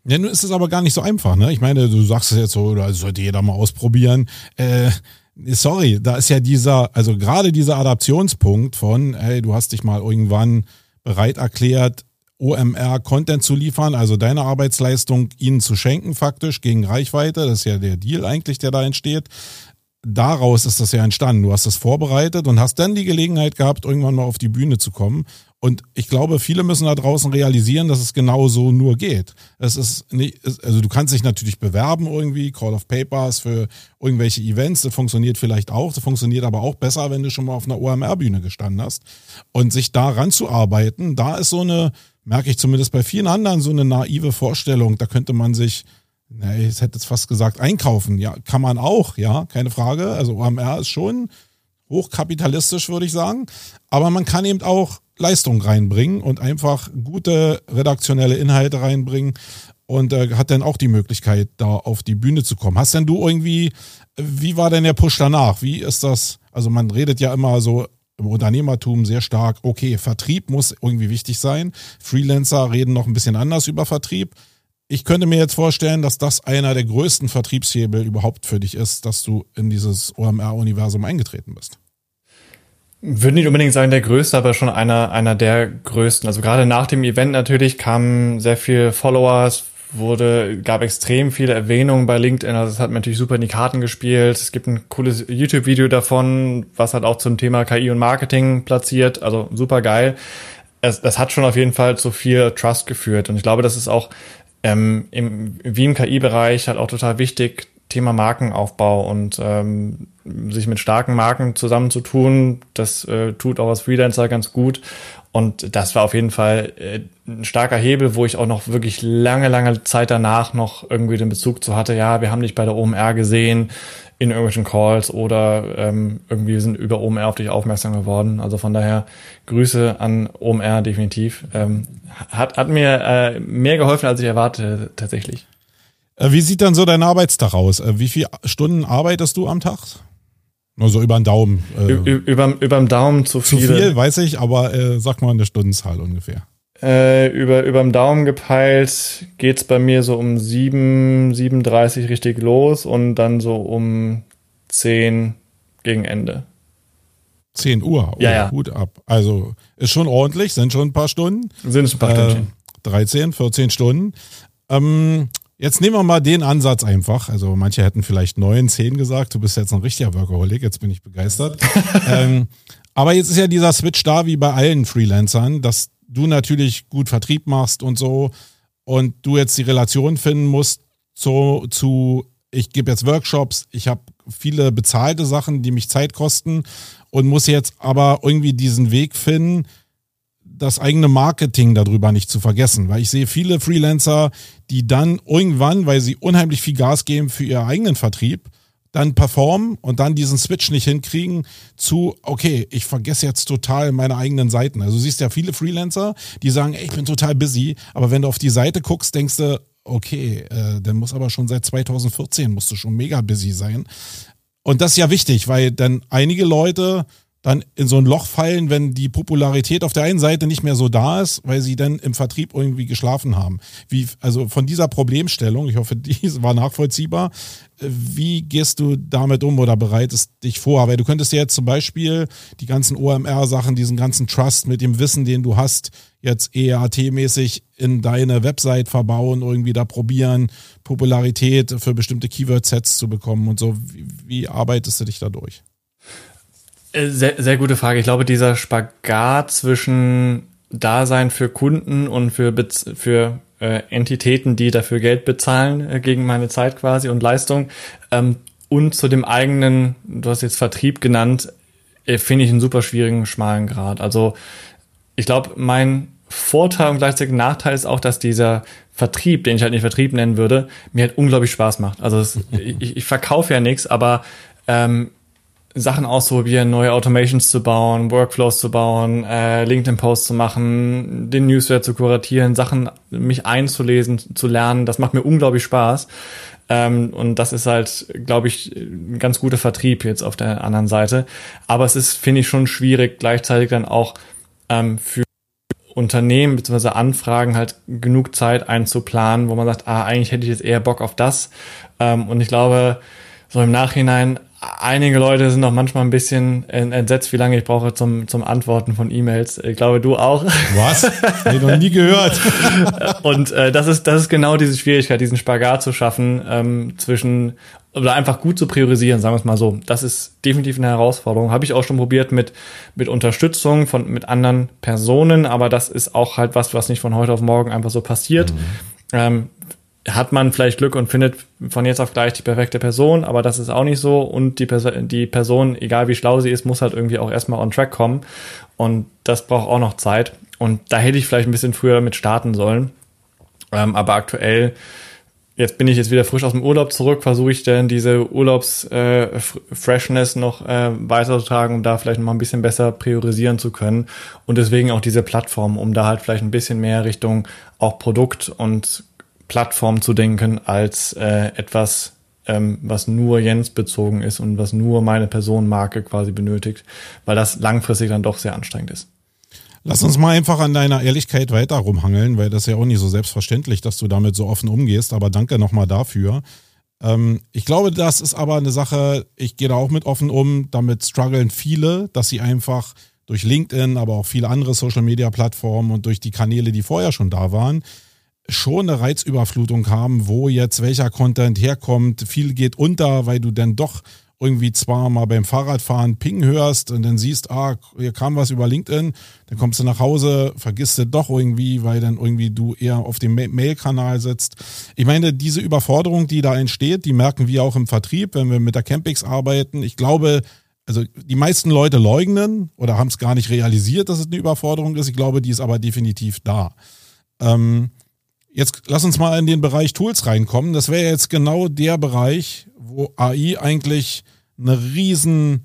Ja, nun ist es aber gar nicht so einfach, ne? Ich meine, du sagst es jetzt so, das sollte jeder mal ausprobieren. Sorry, da ist ja also gerade dieser Adaptionspunkt von, hey, du hast dich mal irgendwann bereit erklärt, OMR-Content zu liefern, also deine Arbeitsleistung ihnen zu schenken faktisch gegen Reichweite. Das ist ja der Deal eigentlich, der da entsteht. Daraus ist das ja entstanden. Du hast das vorbereitet und hast dann die Gelegenheit gehabt, irgendwann mal auf die Bühne zu kommen. Und ich glaube, viele müssen da draußen realisieren, dass es genau so nur geht. Es ist nicht, also du kannst dich natürlich bewerben irgendwie, Call of Papers für irgendwelche Events. Das funktioniert vielleicht auch. Das funktioniert aber auch besser, wenn du schon mal auf einer OMR-Bühne gestanden hast. Und sich da ranzuarbeiten, da ist so eine, merke ich zumindest bei vielen anderen, so eine naive Vorstellung. Da könnte man sich, ich hätte jetzt fast gesagt, einkaufen. Ja, kann man auch, ja, keine Frage. Also OMR ist schon hochkapitalistisch, würde ich sagen. Aber man kann eben auch Leistung reinbringen und einfach gute redaktionelle Inhalte reinbringen und hat dann auch die Möglichkeit, da auf die Bühne zu kommen. Hast denn du irgendwie, wie war denn der Push danach? Wie ist das? Also man redet ja immer so im Unternehmertum sehr stark, okay, Vertrieb muss irgendwie wichtig sein. Freelancer reden noch ein bisschen anders über Vertrieb. Ich könnte mir jetzt vorstellen, dass das einer der größten Vertriebshebel überhaupt für dich ist, dass du in dieses OMR-Universum eingetreten bist. Würde nicht unbedingt sagen der größte, aber schon einer der größten. Also gerade nach dem Event natürlich kamen sehr viele Followers, gab extrem viele Erwähnungen bei LinkedIn. Also es hat mir natürlich super in die Karten gespielt. Es gibt ein cooles YouTube-Video davon, was halt auch zum Thema KI und Marketing platziert. Also super geil. Es hat schon auf jeden Fall zu viel Trust geführt. Und ich glaube, das ist auch wie im KI-Bereich halt auch total wichtig, Thema Markenaufbau und sich mit starken Marken zusammenzutun, das tut auch als Freelancer ganz gut. Und das war auf jeden Fall ein starker Hebel, wo ich auch noch wirklich lange Zeit danach noch irgendwie den Bezug zu hatte. Ja, wir haben dich bei der OMR gesehen in irgendwelchen Calls oder irgendwie sind über OMR auf dich aufmerksam geworden. Also von daher Grüße an OMR definitiv. Hat mir mehr geholfen, als ich erwartete tatsächlich. Wie sieht dann so dein Arbeitstag aus? Wie viele Stunden arbeitest du am Tag? Nur so über den Daumen. Überm Daumen zu viele. Zu viel, weiß ich, aber sag mal eine Stundenzahl ungefähr. Überm Daumen gepeilt geht's bei mir so um 7:30 richtig los und dann so um 10 gegen Ende. 10 Uhr? Oh, ja. Hut ab. Also ist schon ordentlich, sind schon ein paar Stunden. Sind es ein paar Stündchen. 13, 14 Stunden. Jetzt nehmen wir mal den Ansatz einfach. Also manche hätten vielleicht 9, 10 gesagt. Du bist jetzt ein richtiger Workaholic. Jetzt bin ich begeistert. Aber jetzt ist ja dieser Switch da wie bei allen Freelancern, dass du natürlich gut Vertrieb machst und so und du jetzt die Relation finden musst zu ich gebe jetzt Workshops, ich habe viele bezahlte Sachen, die mich Zeit kosten und muss jetzt aber irgendwie diesen Weg finden, das eigene Marketing darüber nicht zu vergessen, weil ich sehe viele Freelancer, die dann irgendwann, weil sie unheimlich viel Gas geben für ihren eigenen Vertrieb, dann performen und dann diesen Switch nicht hinkriegen zu, okay, ich vergesse jetzt total meine eigenen Seiten. Also du siehst ja viele Freelancer, die sagen, ey, ich bin total busy, aber wenn du auf die Seite guckst, denkst du, okay, der muss aber schon seit 2014, musst du schon mega busy sein. Und das ist ja wichtig, weil dann einige Leute dann in so ein Loch fallen, wenn die Popularität auf der einen Seite nicht mehr so da ist, weil sie dann im Vertrieb irgendwie geschlafen haben. Also von dieser Problemstellung, ich hoffe, die war nachvollziehbar, wie gehst du damit um oder bereitest dich vor? Weil du könntest ja jetzt zum Beispiel die ganzen OMR-Sachen, diesen ganzen Trust mit dem Wissen, den du hast, jetzt EAT-mäßig in deine Website verbauen, irgendwie da probieren, Popularität für bestimmte Keyword-Sets zu bekommen und so. Wie arbeitest du dich da durch? Sehr, sehr gute Frage. Ich glaube, dieser Spagat zwischen Dasein für Kunden und für Entitäten, die dafür Geld bezahlen gegen meine Zeit quasi und Leistung und zu dem eigenen, du hast jetzt Vertrieb genannt, finde ich einen super schwierigen, schmalen Grat. Also ich glaube, mein Vorteil und gleichzeitig Nachteil ist auch, dass dieser Vertrieb, den ich halt nicht Vertrieb nennen würde, mir halt unglaublich Spaß macht. Also ich verkaufe ja nichts, aber Sachen auszuprobieren, neue Automations zu bauen, Workflows zu bauen, LinkedIn-Posts zu machen, den Newsletter zu kuratieren, Sachen mich einzulesen, zu lernen, das macht mir unglaublich Spaß. Und das ist halt, glaube ich, ein ganz guter Vertrieb jetzt auf der anderen Seite. Aber es ist, finde ich, schon schwierig, gleichzeitig dann auch für Unternehmen bzw. Anfragen halt genug Zeit einzuplanen, wo man sagt, eigentlich hätte ich jetzt eher Bock auf das. Und ich glaube, so im Nachhinein, einige Leute sind auch manchmal ein bisschen entsetzt, wie lange ich brauche zum Antworten von E-Mails. Ich glaube, du auch. Was? Hab ich noch nie gehört. Und das ist genau diese Schwierigkeit, diesen Spagat zu schaffen zwischen, oder einfach gut zu priorisieren, sagen wir es mal so. Das ist definitiv eine Herausforderung. Habe ich auch schon probiert mit Unterstützung mit anderen Personen, aber das ist auch halt was nicht von heute auf morgen einfach so passiert. Hat man vielleicht Glück und findet von jetzt auf gleich die perfekte Person, aber das ist auch nicht so. Und die Person, egal wie schlau sie ist, muss halt irgendwie auch erstmal on track kommen. Und das braucht auch noch Zeit. Und da hätte ich vielleicht ein bisschen früher mit starten sollen. Aber aktuell, jetzt bin ich wieder frisch aus dem Urlaub zurück, versuche ich dann diese Urlaubs-Freshness noch weiterzutragen, um da vielleicht noch mal ein bisschen besser priorisieren zu können. Und deswegen auch diese Plattform, um da halt vielleicht ein bisschen mehr Richtung auch Produkt und Plattform zu denken, als etwas, was nur Jens bezogen ist und was nur meine Personenmarke quasi benötigt, weil das langfristig dann doch sehr anstrengend ist. Lass uns mal einfach an deiner Ehrlichkeit weiter rumhangeln, weil das ist ja auch nicht so selbstverständlich, dass du damit so offen umgehst, aber danke nochmal dafür. Ich glaube, das ist aber eine Sache, ich gehe da auch mit offen um, damit strugglen viele, dass sie einfach durch LinkedIn, aber auch viele andere Social-Media-Plattformen und durch die Kanäle, die vorher schon da waren, schon eine Reizüberflutung haben, wo jetzt welcher Content herkommt. Viel geht unter, weil du dann doch irgendwie zwar mal beim Fahrradfahren Ping hörst und dann siehst, hier kam was über LinkedIn, dann kommst du nach Hause, vergisst du doch irgendwie, weil dann irgendwie du eher auf dem Mail-Kanal sitzt. Ich meine, diese Überforderung, die da entsteht, die merken wir auch im Vertrieb, wenn wir mit der Campix arbeiten. Ich glaube, also die meisten Leute leugnen oder haben es gar nicht realisiert, dass es eine Überforderung ist. Ich glaube, die ist aber definitiv da. Jetzt lass uns mal in den Bereich Tools reinkommen. Das wäre jetzt genau der Bereich, wo AI eigentlich eine riesen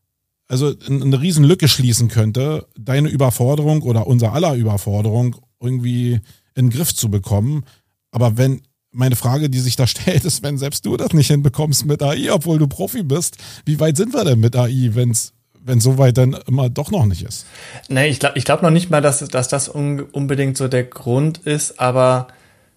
Lücke schließen könnte, deine Überforderung oder unser aller Überforderung irgendwie in den Griff zu bekommen. Aber wenn meine Frage, die sich da stellt, ist, wenn selbst du das nicht hinbekommst mit AI, obwohl du Profi bist, wie weit sind wir denn mit AI, wenn so weit dann immer doch noch nicht ist? Nee, ich glaub noch nicht mal, dass das unbedingt so der Grund ist, aber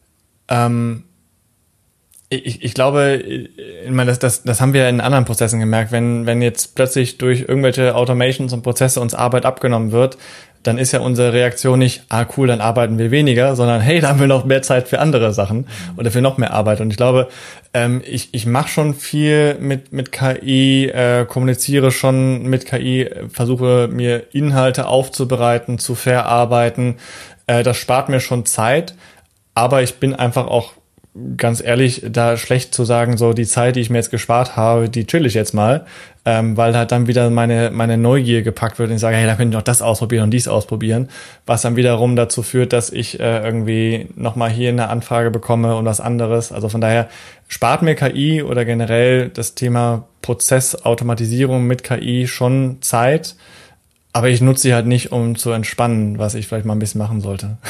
ich glaube, ich meine, das haben wir in anderen Prozessen gemerkt, wenn jetzt plötzlich durch irgendwelche Automations und Prozesse uns Arbeit abgenommen wird, dann ist ja unsere Reaktion nicht, cool, dann arbeiten wir weniger, sondern hey, da haben wir noch mehr Zeit für andere Sachen oder für noch mehr Arbeit. Und ich glaube, ich mache schon viel mit KI, kommuniziere schon mit KI, versuche mir Inhalte aufzubereiten, zu verarbeiten. Das spart mir schon Zeit, aber ich bin einfach auch ganz ehrlich, da schlecht zu sagen, so die Zeit, die ich mir jetzt gespart habe, die chill ich jetzt mal, weil halt dann wieder meine Neugier gepackt wird und ich sage, hey, da könnte ich noch das ausprobieren und dies ausprobieren, was dann wiederum dazu führt, dass ich irgendwie nochmal hier eine Anfrage bekomme und was anderes. Also von daher spart mir KI oder generell das Thema Prozessautomatisierung mit KI schon Zeit, aber ich nutze sie halt nicht, um zu entspannen, was ich vielleicht mal ein bisschen machen sollte.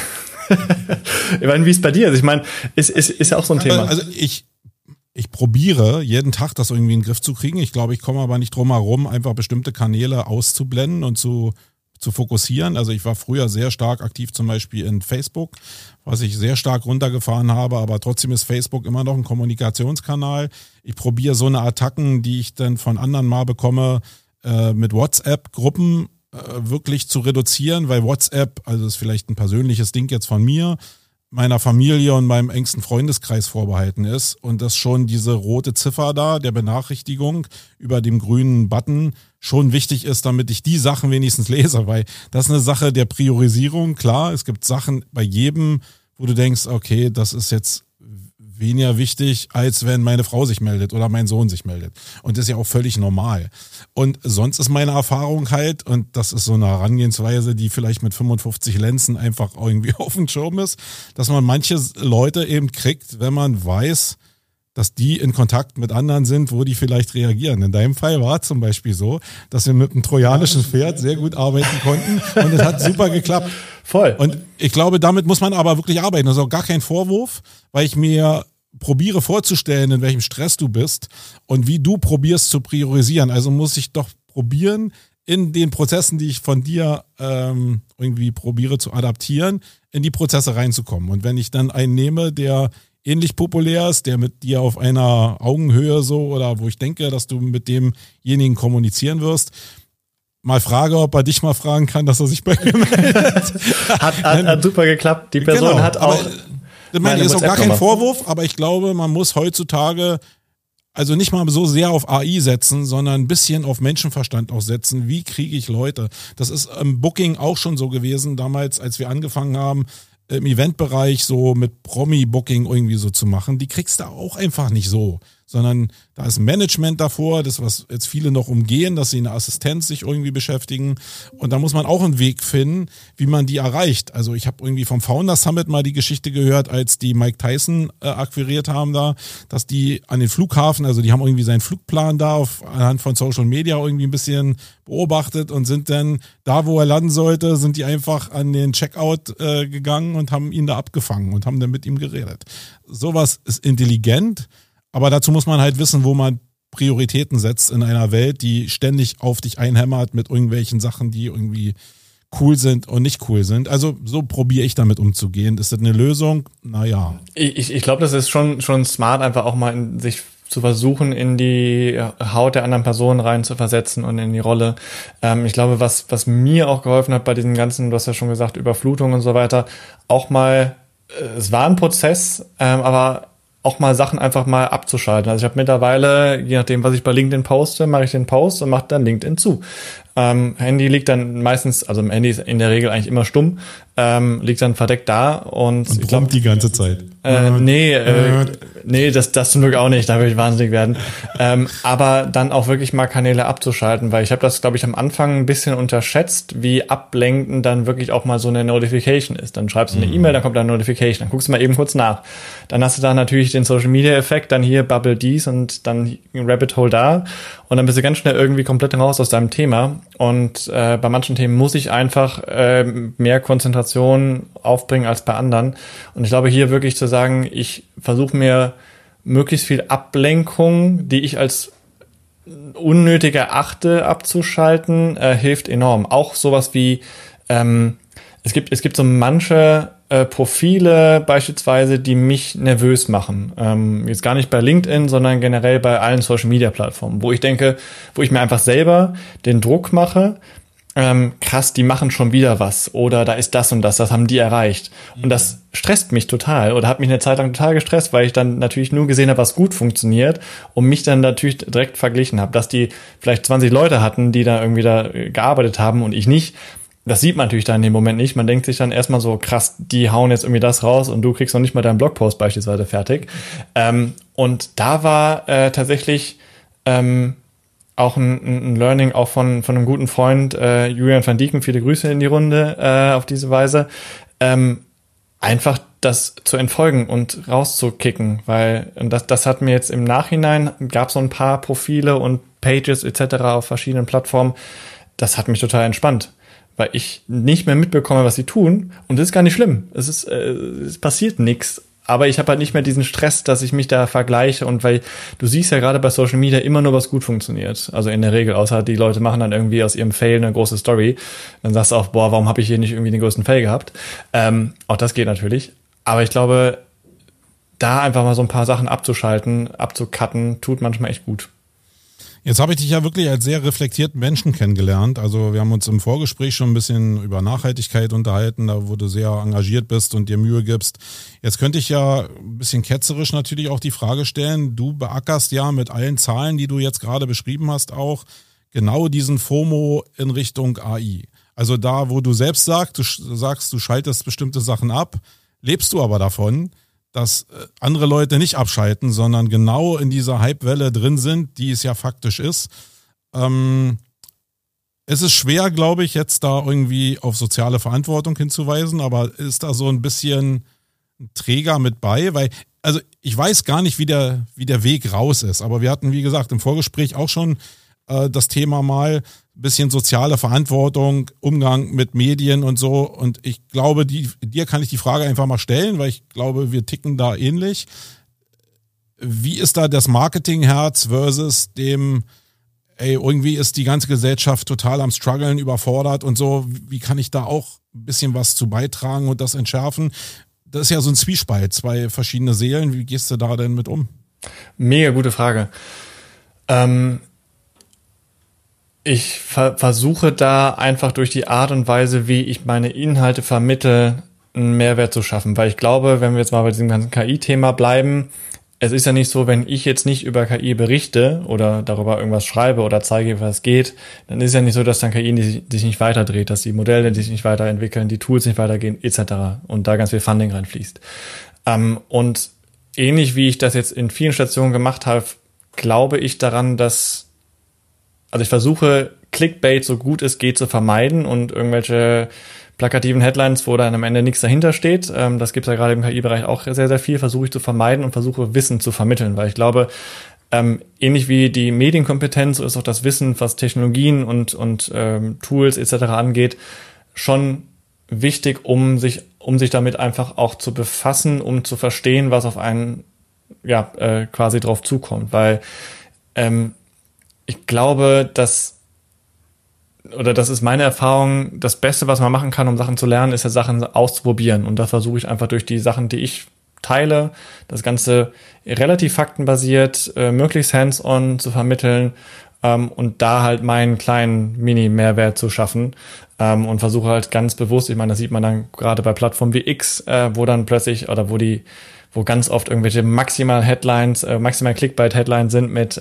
Ich meine, wie ist es bei dir? Also ich meine, ist ja auch so ein Thema. Also ich probiere jeden Tag, das irgendwie in den Griff zu kriegen. Ich glaube, ich komme aber nicht drum herum, einfach bestimmte Kanäle auszublenden und zu fokussieren. Also ich war früher sehr stark aktiv zum Beispiel in Facebook, was ich sehr stark runtergefahren habe, aber trotzdem ist Facebook immer noch ein Kommunikationskanal. Ich probiere so eine Attacken, die ich dann von anderen mal bekomme, mit WhatsApp-Gruppen wirklich zu reduzieren, weil WhatsApp, also das ist vielleicht ein persönliches Ding jetzt von mir, meiner Familie und meinem engsten Freundeskreis vorbehalten ist und dass schon diese rote Ziffer da, der Benachrichtigung über dem grünen Button schon wichtig ist, damit ich die Sachen wenigstens lese, weil das ist eine Sache der Priorisierung. Klar, es gibt Sachen bei jedem, wo du denkst, okay, das ist jetzt weniger wichtig, als wenn meine Frau sich meldet oder mein Sohn sich meldet. Und das ist ja auch völlig normal. Und sonst ist meine Erfahrung halt, und das ist so eine Herangehensweise, die vielleicht mit 55 Lenzen einfach irgendwie auf dem Schirm ist, dass man manche Leute eben kriegt, wenn man weiß, dass die in Kontakt mit anderen sind, wo die vielleicht reagieren. In deinem Fall war es zum Beispiel so, dass wir mit einem trojanischen Pferd sehr gut arbeiten konnten und es hat super geklappt. Voll. Und ich glaube, damit muss man aber wirklich arbeiten. Das ist auch gar kein Vorwurf, weil ich mir probiere vorzustellen, in welchem Stress du bist und wie du probierst zu priorisieren. Also muss ich doch probieren, in den Prozessen, die ich von dir irgendwie probiere zu adaptieren, in die Prozesse reinzukommen. Und wenn ich dann einen nehme, der ähnlich populär ist, der mit dir auf einer Augenhöhe so oder wo ich denke, dass du mit demjenigen kommunizieren wirst, mal frage, ob er dich mal fragen kann, dass er sich bei mir meldet. Hat super geklappt. Die Person hat auch. Ich meine, ist auch gar kein Vorwurf, aber ich glaube, man muss heutzutage also nicht mal so sehr auf AI setzen, sondern ein bisschen auf Menschenverstand auch setzen. Wie kriege ich Leute? Das ist im Booking auch schon so gewesen, damals, als wir angefangen haben, im Eventbereich so mit Promi-Booking irgendwie so zu machen. Die kriegst du auch einfach nicht so, sondern da ist ein Management davor, das was jetzt viele noch umgehen, dass sie eine Assistenz sich irgendwie beschäftigen und da muss man auch einen Weg finden, wie man die erreicht. Also ich habe irgendwie vom Founder Summit mal die Geschichte gehört, als die Mike Tyson akquiriert haben da, dass die an den Flughafen, also die haben irgendwie seinen Flugplan da anhand von Social Media irgendwie ein bisschen beobachtet und sind dann da, wo er landen sollte, sind die einfach an den Checkout gegangen und haben ihn da abgefangen und haben dann mit ihm geredet. Sowas ist intelligent, aber dazu muss man halt wissen, wo man Prioritäten setzt in einer Welt, die ständig auf dich einhämmert mit irgendwelchen Sachen, die irgendwie cool sind und nicht cool sind. Also so probiere ich damit umzugehen. Ist das eine Lösung? Naja. Ich glaube, das ist schon smart, einfach auch mal in sich zu versuchen, in die Haut der anderen Person rein zu versetzen und in die Rolle. Ich glaube, was mir auch geholfen hat bei diesem ganzen, du hast ja schon gesagt, Überflutung und so weiter, auch mal, es war ein Prozess, aber auch mal Sachen einfach mal abzuschalten. Also ich habe mittlerweile, je nachdem, was ich bei LinkedIn poste, mache ich den Post und mache dann LinkedIn zu. Handy liegt dann meistens, also im Handy ist in der Regel eigentlich immer stumm, liegt dann verdeckt da und ich glaube die ganze Zeit. Nee, das zum Glück auch nicht, da würde ich wahnsinnig werden. Aber dann auch wirklich mal Kanäle abzuschalten, weil ich habe das, glaube ich, am Anfang ein bisschen unterschätzt, wie ablenkend dann wirklich auch mal so eine Notification ist. Dann schreibst du eine E-Mail, dann kommt da eine Notification, dann guckst du mal eben kurz nach. Dann hast du da natürlich den Social-Media-Effekt, dann hier Bubble dies und dann Rabbit Hole da und dann bist du ganz schnell irgendwie komplett raus aus deinem Thema. Und bei manchen Themen muss ich einfach mehr Konzentration aufbringen als bei anderen. Und ich glaube, hier wirklich zu sagen, ich versuche mir möglichst viel Ablenkung, die ich als unnötig erachte, abzuschalten, hilft enorm. Auch sowas wie, es gibt so manche Profile beispielsweise, die mich nervös machen. Jetzt gar nicht bei LinkedIn, sondern generell bei allen Social-Media-Plattformen, wo ich denke, wo ich mir einfach selber den Druck mache, krass, die machen schon wieder was oder da ist das und das haben die erreicht. Und das stresst mich total oder hat mich eine Zeit lang total gestresst, weil ich dann natürlich nur gesehen habe, was gut funktioniert und mich dann natürlich direkt verglichen habe, dass die vielleicht 20 Leute hatten, die da irgendwie da gearbeitet haben und ich nicht. Das sieht man natürlich dann in dem Moment nicht. Man denkt sich dann erstmal so, krass, die hauen jetzt irgendwie das raus und du kriegst noch nicht mal deinen Blogpost beispielsweise fertig. Und da war tatsächlich auch ein Learning auch von einem guten Freund, Julian van Dieken, viele Grüße in die Runde auf diese Weise, einfach das zu entfolgen und rauszukicken, weil das hat mir jetzt im Nachhinein, gab so ein paar Profile und Pages etc. auf verschiedenen Plattformen, das hat mich total entspannt, weil ich nicht mehr mitbekomme, was sie tun und das ist gar nicht schlimm, es passiert nichts. Aber ich habe halt nicht mehr diesen Stress, dass ich mich da vergleiche und weil du siehst ja gerade bei Social Media immer nur, was gut funktioniert. Also in der Regel, außer die Leute machen dann irgendwie aus ihrem Fail eine große Story. Dann sagst du auch, boah, warum habe ich hier nicht irgendwie den größten Fail gehabt? Auch das geht natürlich. Aber ich glaube, da einfach mal so ein paar Sachen abzuschalten, abzucutten, tut manchmal echt gut. Jetzt habe ich dich ja wirklich als sehr reflektierten Menschen kennengelernt. Also wir haben uns im Vorgespräch schon ein bisschen über Nachhaltigkeit unterhalten, da wo du sehr engagiert bist und dir Mühe gibst. Jetzt könnte ich ja ein bisschen ketzerisch natürlich auch die Frage stellen, du beackerst ja mit allen Zahlen, die du jetzt gerade beschrieben hast, auch genau diesen FOMO in Richtung AI. Also da, wo du selbst sagst, du schaltest bestimmte Sachen ab, lebst du aber davon, dass andere Leute nicht abschalten, sondern genau in dieser Hypewelle drin sind, die es ja faktisch ist. Es ist schwer, glaube ich, jetzt da irgendwie auf soziale Verantwortung hinzuweisen, aber ist da so ein bisschen ein Träger mit bei? Weil, also ich weiß gar nicht, wie der Weg raus ist, aber wir hatten, wie gesagt, im Vorgespräch auch schon das Thema mal, bisschen soziale Verantwortung, Umgang mit Medien und so. Und ich glaube, dir kann ich die Frage einfach mal stellen, weil ich glaube, wir ticken da ähnlich. Wie ist da das Marketingherz versus dem ey, irgendwie ist die ganze Gesellschaft total am Struggeln, überfordert und so. Wie kann ich da auch ein bisschen was zu beitragen und das entschärfen? Das ist ja so ein Zwiespalt, zwei verschiedene Seelen. Wie gehst du da denn mit um? Mega gute Frage. Ich versuche da einfach durch die Art und Weise, wie ich meine Inhalte vermittle, einen Mehrwert zu schaffen. Weil ich glaube, wenn wir jetzt mal bei diesem ganzen KI-Thema bleiben, es ist ja nicht so, wenn ich jetzt nicht über KI berichte oder darüber irgendwas schreibe oder zeige, was geht, dann ist ja nicht so, dass dann KI sich nicht weiterdreht, dass die Modelle sich nicht weiterentwickeln, die Tools nicht weitergehen, etc. und da ganz viel Funding reinfließt. Und ähnlich wie ich das jetzt in vielen Stationen gemacht habe, glaube ich daran, also ich versuche, Clickbait so gut es geht zu vermeiden und irgendwelche plakativen Headlines, wo dann am Ende nichts dahinter steht. Das gibt's ja gerade im KI-Bereich auch sehr, sehr viel, versuche ich zu vermeiden und versuche Wissen zu vermitteln, weil ich glaube, ähnlich wie die Medienkompetenz, so ist auch das Wissen, was Technologien und Tools etc. angeht, schon wichtig, um sich damit einfach auch zu befassen, um zu verstehen, was auf einen quasi drauf zukommt, weil ich glaube, das ist meine Erfahrung, das Beste, was man machen kann, um Sachen zu lernen, ist ja Sachen auszuprobieren. Und das versuche ich einfach durch die Sachen, die ich teile, das Ganze relativ faktenbasiert, möglichst hands-on zu vermitteln und da halt meinen kleinen Mini-Mehrwert zu schaffen und versuche halt ganz bewusst, ich meine, das sieht man dann gerade bei Plattformen wie X, wo dann plötzlich oder wo ganz oft irgendwelche maximal Clickbait-Headlines sind mit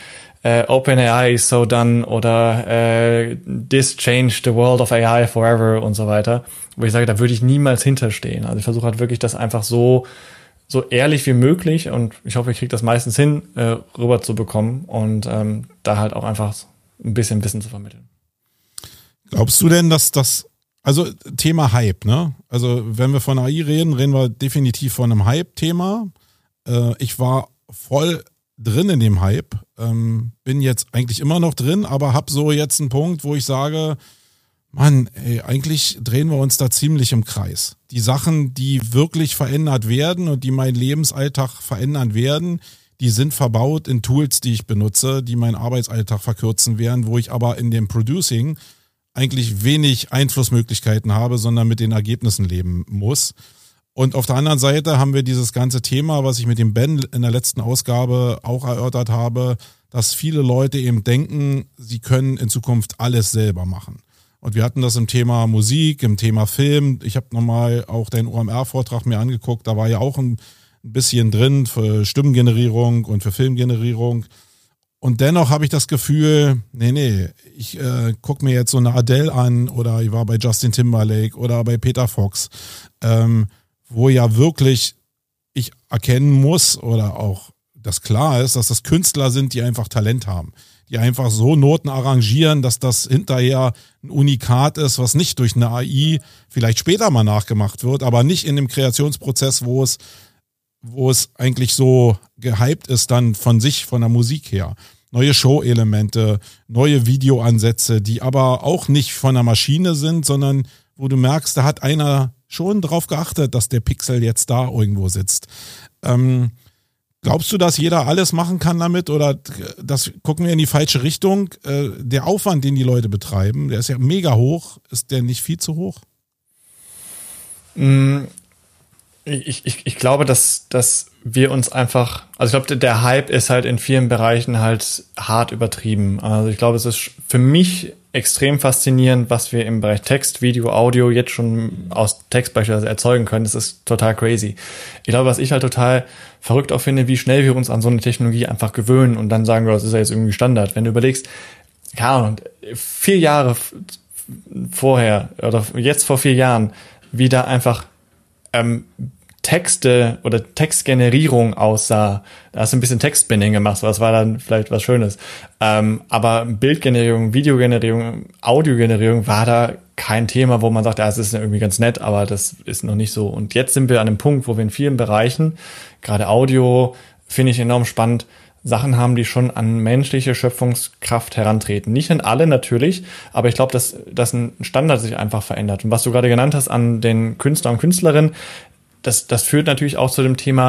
OpenAI is so done oder this changed the world of AI forever und so weiter, wo ich sage, da würde ich niemals hinterstehen. Also ich versuche halt wirklich das einfach so ehrlich wie möglich und ich hoffe, ich kriege das meistens hin, rüber zu bekommen und da halt auch einfach ein bisschen Wissen zu vermitteln. Glaubst du denn, dass also Thema Hype, ne? Also wenn wir von AI reden wir definitiv von einem Hype-Thema. Ich war voll drin in dem Hype, bin jetzt eigentlich immer noch drin, aber habe so jetzt einen Punkt, wo ich sage, Mann, ey, eigentlich drehen wir uns da ziemlich im Kreis. Die Sachen, die wirklich verändert werden und die meinen Lebensalltag verändern werden, die sind verbaut in Tools, die ich benutze, die meinen Arbeitsalltag verkürzen werden, wo ich aber in dem Producing eigentlich wenig Einflussmöglichkeiten habe, sondern mit den Ergebnissen leben muss. Und auf der anderen Seite haben wir dieses ganze Thema, was ich mit dem Ben in der letzten Ausgabe auch erörtert habe, dass viele Leute eben denken, sie können in Zukunft alles selber machen. Und wir hatten das im Thema Musik, im Thema Film. Ich habe nochmal auch deinen OMR-Vortrag mir angeguckt, da war ja auch ein bisschen drin für Stimmengenerierung und für Filmgenerierung. Und dennoch habe ich das Gefühl, ich gucke mir jetzt so eine Adele an oder ich war bei Justin Timberlake oder bei Peter Fox, wo ja wirklich ich erkennen muss oder auch das klar ist, dass das Künstler sind, die einfach Talent haben. Die einfach so Noten arrangieren, dass das hinterher ein Unikat ist, was nicht durch eine AI vielleicht später mal nachgemacht wird, aber nicht in dem Kreationsprozess, wo es eigentlich so gehypt ist dann von der Musik her. Neue Show-Elemente, neue Videoansätze, die aber auch nicht von der Maschine sind, sondern wo du merkst, da hat einer schon drauf geachtet, dass der Pixel jetzt da irgendwo sitzt. Glaubst du, dass jeder alles machen kann damit oder gucken wir in die falsche Richtung? Der Aufwand, den die Leute betreiben, der ist ja mega hoch. Ist der nicht viel zu hoch? Ich glaube, dass wir uns einfach, also ich glaube, der Hype ist halt in vielen Bereichen halt hart übertrieben. Also ich glaube, es ist für mich extrem faszinierend, was wir im Bereich Text, Video, Audio jetzt schon aus Text beispielsweise erzeugen können. Das ist total crazy. Ich glaube, was ich halt total verrückt auch finde, wie schnell wir uns an so eine Technologie einfach gewöhnen und dann sagen wir, das ist ja jetzt irgendwie Standard. Wenn du überlegst, keine Ahnung, 4 Jahre vorher oder jetzt vor 4 Jahren, wie da einfach Texte oder Textgenerierung aussah. Da hast du ein bisschen Textbinding gemacht, was war dann vielleicht was Schönes. Aber Bildgenerierung, Videogenerierung, Audiogenerierung war da kein Thema, wo man sagt, ja, es ist irgendwie ganz nett, aber das ist noch nicht so. Und jetzt sind wir an einem Punkt, wo wir in vielen Bereichen, gerade Audio, finde ich enorm spannend, Sachen haben, die schon an menschliche Schöpfungskraft herantreten. Nicht an alle natürlich, aber ich glaube, dass ein Standard sich einfach verändert. Und was du gerade genannt hast an den Künstler und Künstlerinnen, das führt natürlich auch zu dem Thema,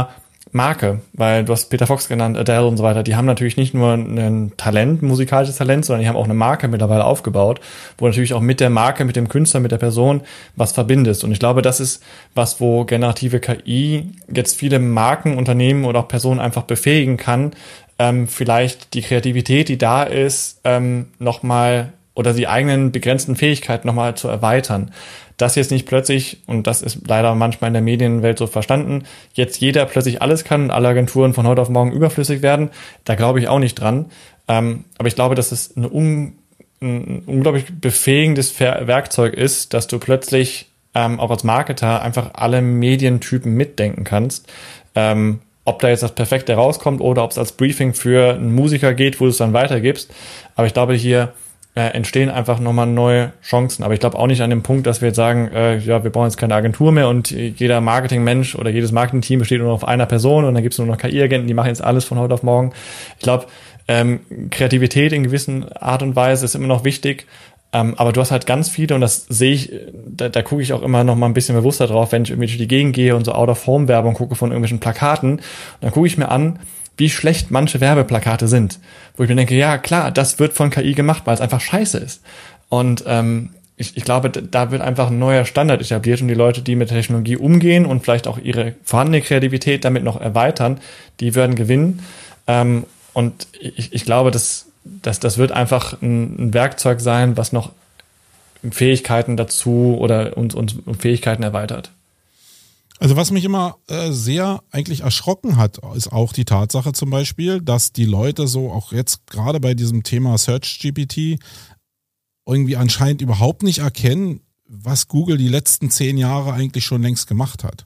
Marke, weil du hast Peter Fox genannt, Adele und so weiter, die haben natürlich nicht nur ein Talent, musikalisches Talent, sondern die haben auch eine Marke mittlerweile aufgebaut, wo natürlich auch mit der Marke, mit dem Künstler, mit der Person was verbindest. Und ich glaube, das ist was, wo generative KI jetzt viele Marken, Unternehmen oder auch Personen einfach befähigen kann, vielleicht die Kreativität, die da ist, nochmal oder die eigenen begrenzten Fähigkeiten nochmal zu erweitern. Dass jetzt nicht plötzlich, und das ist leider manchmal in der Medienwelt so verstanden, jetzt jeder plötzlich alles kann und alle Agenturen von heute auf morgen überflüssig werden, da glaube ich auch nicht dran. Aber ich glaube, dass es ein unglaublich befähigendes Werkzeug ist, dass du plötzlich auch als Marketer einfach alle Medientypen mitdenken kannst. Ob da jetzt das Perfekte rauskommt oder ob es als Briefing für einen Musiker geht, wo du es dann weitergibst. Aber ich glaube, hier entstehen einfach nochmal neue Chancen. Aber ich glaube auch nicht an dem Punkt, dass wir jetzt sagen, ja, wir brauchen jetzt keine Agentur mehr und jeder Marketingmensch oder jedes Marketingteam besteht nur noch auf einer Person und dann gibt es nur noch KI-Agenten, die machen jetzt alles von heute auf morgen. Ich glaube, Kreativität in gewissen Art und Weise ist immer noch wichtig. Aber du hast halt ganz viele und das sehe ich, da gucke ich auch immer noch mal ein bisschen bewusster drauf, wenn ich irgendwie durch die Gegend gehe und so Out-of-Home-Werbung gucke von irgendwelchen Plakaten. Und dann gucke ich mir an, wie schlecht manche Werbeplakate sind. Wo ich mir denke, ja klar, das wird von KI gemacht, weil es einfach scheiße ist. Und ich glaube, da wird einfach ein neuer Standard etabliert und die Leute, die mit der Technologie umgehen und vielleicht auch ihre vorhandene Kreativität damit noch erweitern, die werden gewinnen. Und ich glaube, das wird einfach ein Werkzeug sein, was noch Fähigkeiten dazu oder uns Fähigkeiten erweitert. Also was mich immer sehr eigentlich erschrocken hat, ist auch die Tatsache zum Beispiel, dass die Leute so auch jetzt gerade bei diesem Thema SearchGPT irgendwie anscheinend überhaupt nicht erkennen, was Google die letzten 10 Jahre eigentlich schon längst gemacht hat.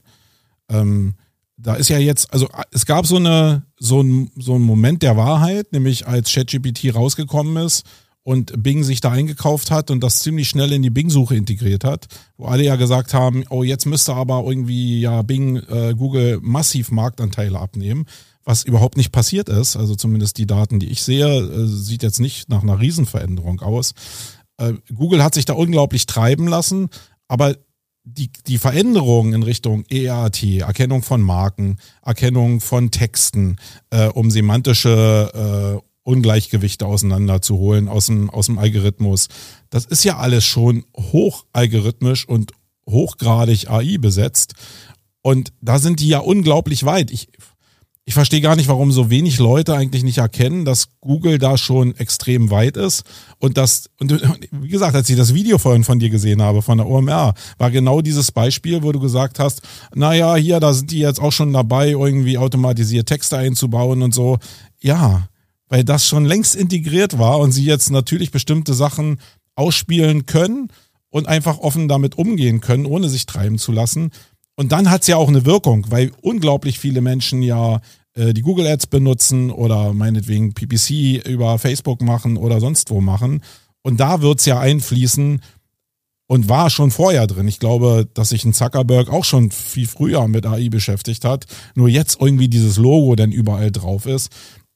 Da ist ja jetzt, also es gab so einen Moment der Wahrheit, nämlich als ChatGPT rausgekommen ist und Bing sich da eingekauft hat und das ziemlich schnell in die Bing-Suche integriert hat, wo alle ja gesagt haben, oh, jetzt müsste aber irgendwie ja Bing, Google massiv Marktanteile abnehmen, was überhaupt nicht passiert ist. Also zumindest die Daten, die ich sehe, sieht jetzt nicht nach einer Riesenveränderung aus. Google hat sich da unglaublich treiben lassen, aber die Veränderungen in Richtung ERT, Erkennung von Marken, Erkennung von Texten, um semantische Ungleichgewichte auseinanderzuholen aus dem Algorithmus, das ist ja alles schon hochalgorithmisch und hochgradig AI besetzt. Und da sind die ja unglaublich weit. Ich verstehe gar nicht, warum so wenig Leute eigentlich nicht erkennen, dass Google da schon extrem weit ist. Und wie gesagt, als ich das Video vorhin von dir gesehen habe, von der OMR, war genau dieses Beispiel, wo du gesagt hast, naja, hier, da sind die jetzt auch schon dabei, irgendwie automatisiert Texte einzubauen und so. Ja, weil das schon längst integriert war und sie jetzt natürlich bestimmte Sachen ausspielen können und einfach offen damit umgehen können, ohne sich treiben zu lassen. Und dann hat's ja auch eine Wirkung, weil unglaublich viele Menschen ja die Google Ads benutzen oder meinetwegen PPC über Facebook machen oder sonst wo machen. Und da wird's ja einfließen und war schon vorher drin. Ich glaube, dass sich ein Zuckerberg auch schon viel früher mit AI beschäftigt hat. Nur jetzt irgendwie dieses Logo dann überall drauf ist.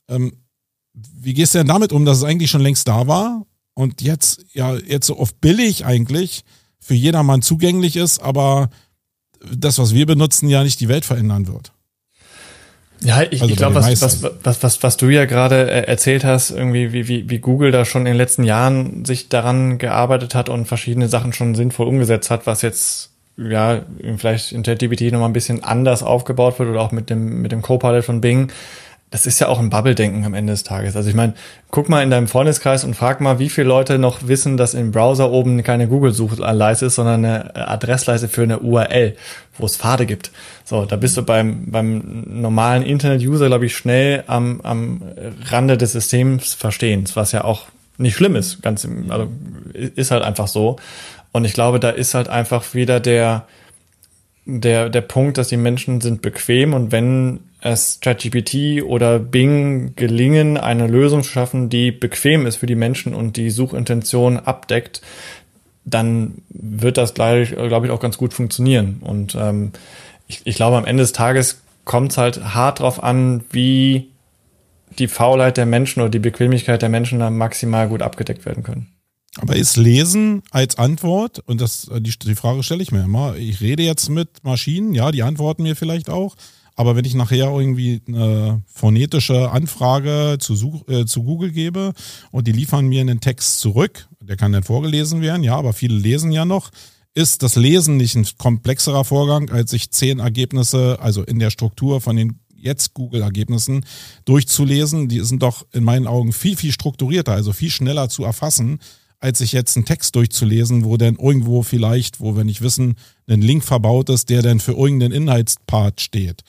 Wie gehst du denn damit um, dass es eigentlich schon längst da war und jetzt so oft billig eigentlich für jedermann zugänglich ist, aber das, was wir benutzen, ja nicht die Welt verändern wird? Ja, ich glaube, was du ja gerade erzählt hast, irgendwie wie Google da schon in den letzten Jahren sich daran gearbeitet hat und verschiedene Sachen schon sinnvoll umgesetzt hat, was jetzt ja vielleicht in ChatGPT nochmal ein bisschen anders aufgebaut wird oder auch mit dem Copilot von Bing. Das ist ja auch ein Bubble-Denken am Ende des Tages. Also ich meine, guck mal in deinem Freundeskreis und frag mal, wie viele Leute noch wissen, dass im Browser oben keine Google-Suchleiste ist, sondern eine Adressleiste für eine URL, wo es Pfade gibt. So, da bist du beim normalen Internet-User, glaube ich, schnell am Rande des Systems Verstehens, was ja auch nicht schlimm ist. Also ist halt einfach so. Und ich glaube, da ist halt einfach wieder der Punkt, dass die Menschen sind bequem und wenn es ChatGPT oder Bing gelingen, eine Lösung zu schaffen, die bequem ist für die Menschen und die Suchintention abdeckt, dann wird das gleich, glaube ich, auch ganz gut funktionieren. Und ich glaube, am Ende des Tages kommt es halt hart drauf an, wie die Faulheit der Menschen oder die Bequemlichkeit der Menschen da maximal gut abgedeckt werden können. Aber ist Lesen als Antwort, und die Frage stelle ich mir immer, ich rede jetzt mit Maschinen, ja, die antworten mir vielleicht auch, Aber wenn ich nachher irgendwie eine phonetische Anfrage zu Google gebe und die liefern mir einen Text zurück, der kann dann vorgelesen werden, ja, aber viele lesen ja noch, ist das Lesen nicht ein komplexerer Vorgang, als sich 10 Ergebnisse, also in der Struktur von den jetzt Google-Ergebnissen durchzulesen. Die sind doch in meinen Augen viel, viel strukturierter, also viel schneller zu erfassen, als sich jetzt einen Text durchzulesen, wo dann irgendwo vielleicht, wo wir nicht wissen, ein Link verbaut ist, der dann für irgendeinen Inhaltspart steht.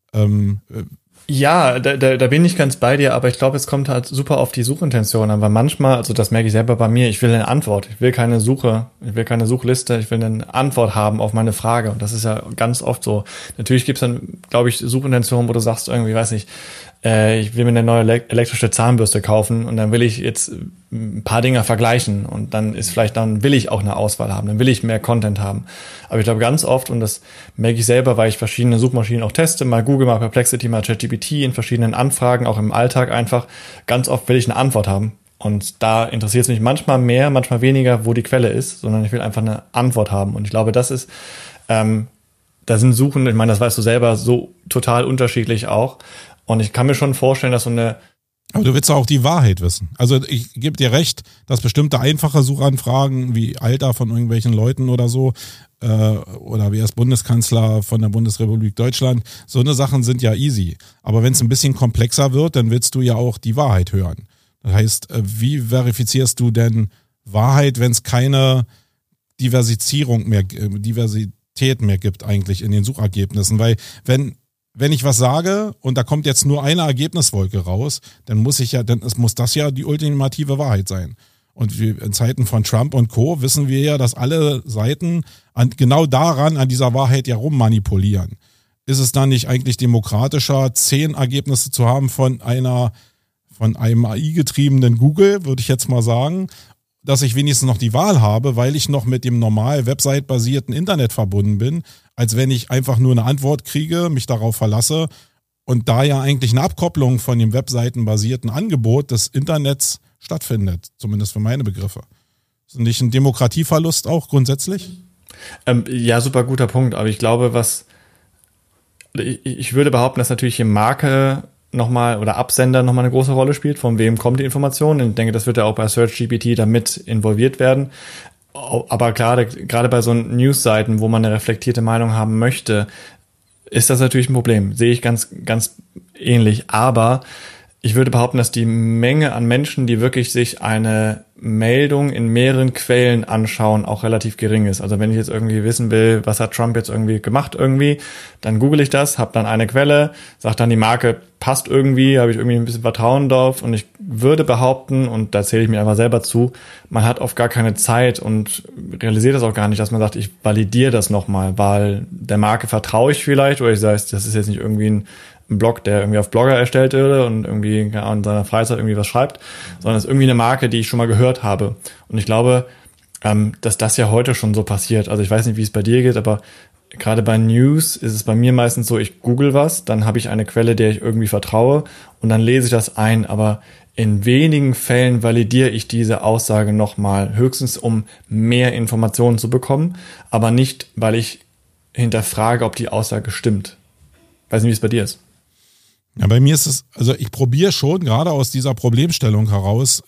Ja, da bin ich ganz bei dir, aber ich glaube, es kommt halt super auf die Suchintention an, weil manchmal, also das merke ich selber bei mir, ich will eine Antwort, ich will keine Suchliste, ich will eine Antwort haben auf meine Frage und das ist ja ganz oft so. Natürlich gibt's dann, glaube ich, Suchintentionen, wo du sagst irgendwie, weiß nicht, ich will mir eine neue elektrische Zahnbürste kaufen und dann will ich jetzt ein paar Dinger vergleichen und dann will ich auch eine Auswahl haben, dann will ich mehr Content haben. Aber ich glaube ganz oft, und das merke ich selber, weil ich verschiedene Suchmaschinen auch teste, mal Google, mal Perplexity, mal ChatGPT in verschiedenen Anfragen, auch im Alltag einfach, ganz oft will ich eine Antwort haben. Und da interessiert es mich manchmal mehr, manchmal weniger, wo die Quelle ist, sondern ich will einfach eine Antwort haben. Und ich glaube, das ist, da sind Suchen, ich meine, das weißt du selber, so total unterschiedlich auch. Und ich kann mir schon vorstellen, dass so eine... Aber du willst auch die Wahrheit wissen. Also ich gebe dir recht, dass bestimmte einfache Suchanfragen wie Alter von irgendwelchen Leuten oder so oder wer ist Bundeskanzler von der Bundesrepublik Deutschland, so eine Sachen sind ja easy. Aber wenn es ein bisschen komplexer wird, dann willst du ja auch die Wahrheit hören. Das heißt, wie verifizierst du denn Wahrheit, wenn es keine Diversität mehr gibt eigentlich in den Suchergebnissen? Weil wenn ich was sage und da kommt jetzt nur eine Ergebniswolke raus, dann muss das ja die ultimative Wahrheit sein. Und in Zeiten von Trump und Co. wissen wir ja, dass alle Seiten genau an dieser Wahrheit ja rummanipulieren. Ist es dann nicht eigentlich demokratischer, 10 Ergebnisse zu haben von einem AI-getriebenen Google, würde ich jetzt mal sagen, dass ich wenigstens noch die Wahl habe, weil ich noch mit dem normal Website-basierten Internet verbunden bin, als wenn ich einfach nur eine Antwort kriege, mich darauf verlasse und da ja eigentlich eine Abkopplung von dem webseitenbasierten Angebot des Internets stattfindet, zumindest für meine Begriffe. Ist nicht ein Demokratieverlust auch grundsätzlich? Ja, super guter Punkt, aber ich glaube, ich würde behaupten, dass natürlich hier Marke nochmal oder Absender nochmal eine große Rolle spielt, von wem kommt die Information. Und ich denke, das wird ja auch bei SearchGPT damit involviert werden. Aber gerade bei so News-Seiten, wo man eine reflektierte Meinung haben möchte, ist das natürlich ein Problem. Sehe ich ganz, ganz ähnlich. Aber ich würde behaupten, dass die Menge an Menschen, die wirklich sich eine Meldung in mehreren Quellen anschauen, auch relativ gering ist. Also wenn ich jetzt irgendwie wissen will, was hat Trump jetzt irgendwie gemacht dann google ich das, habe dann eine Quelle, sage dann die Marke passt irgendwie, habe ich irgendwie ein bisschen Vertrauen drauf und ich würde behaupten, und da zähle ich mir einfach selber zu, man hat oft gar keine Zeit und realisiert das auch gar nicht, dass man sagt, ich validiere das nochmal, weil der Marke vertraue ich vielleicht oder ich sage, das ist jetzt nicht irgendwie ein Blog, der irgendwie auf Blogger erstellt wurde und irgendwie in seiner Freizeit irgendwie was schreibt, sondern es ist irgendwie eine Marke, die ich schon mal gehört habe. Und ich glaube, dass das ja heute schon so passiert. Also ich weiß nicht, wie es bei dir geht, aber gerade bei News ist es bei mir meistens so, ich google was, dann habe ich eine Quelle, der ich irgendwie vertraue und dann lese ich das ein. Aber in wenigen Fällen validiere ich diese Aussage nochmal, höchstens um mehr Informationen zu bekommen, aber nicht, weil ich hinterfrage, ob die Aussage stimmt. Weiß nicht, wie es bei dir ist. Ja, bei mir ist es, also ich probiere schon gerade aus dieser Problemstellung heraus,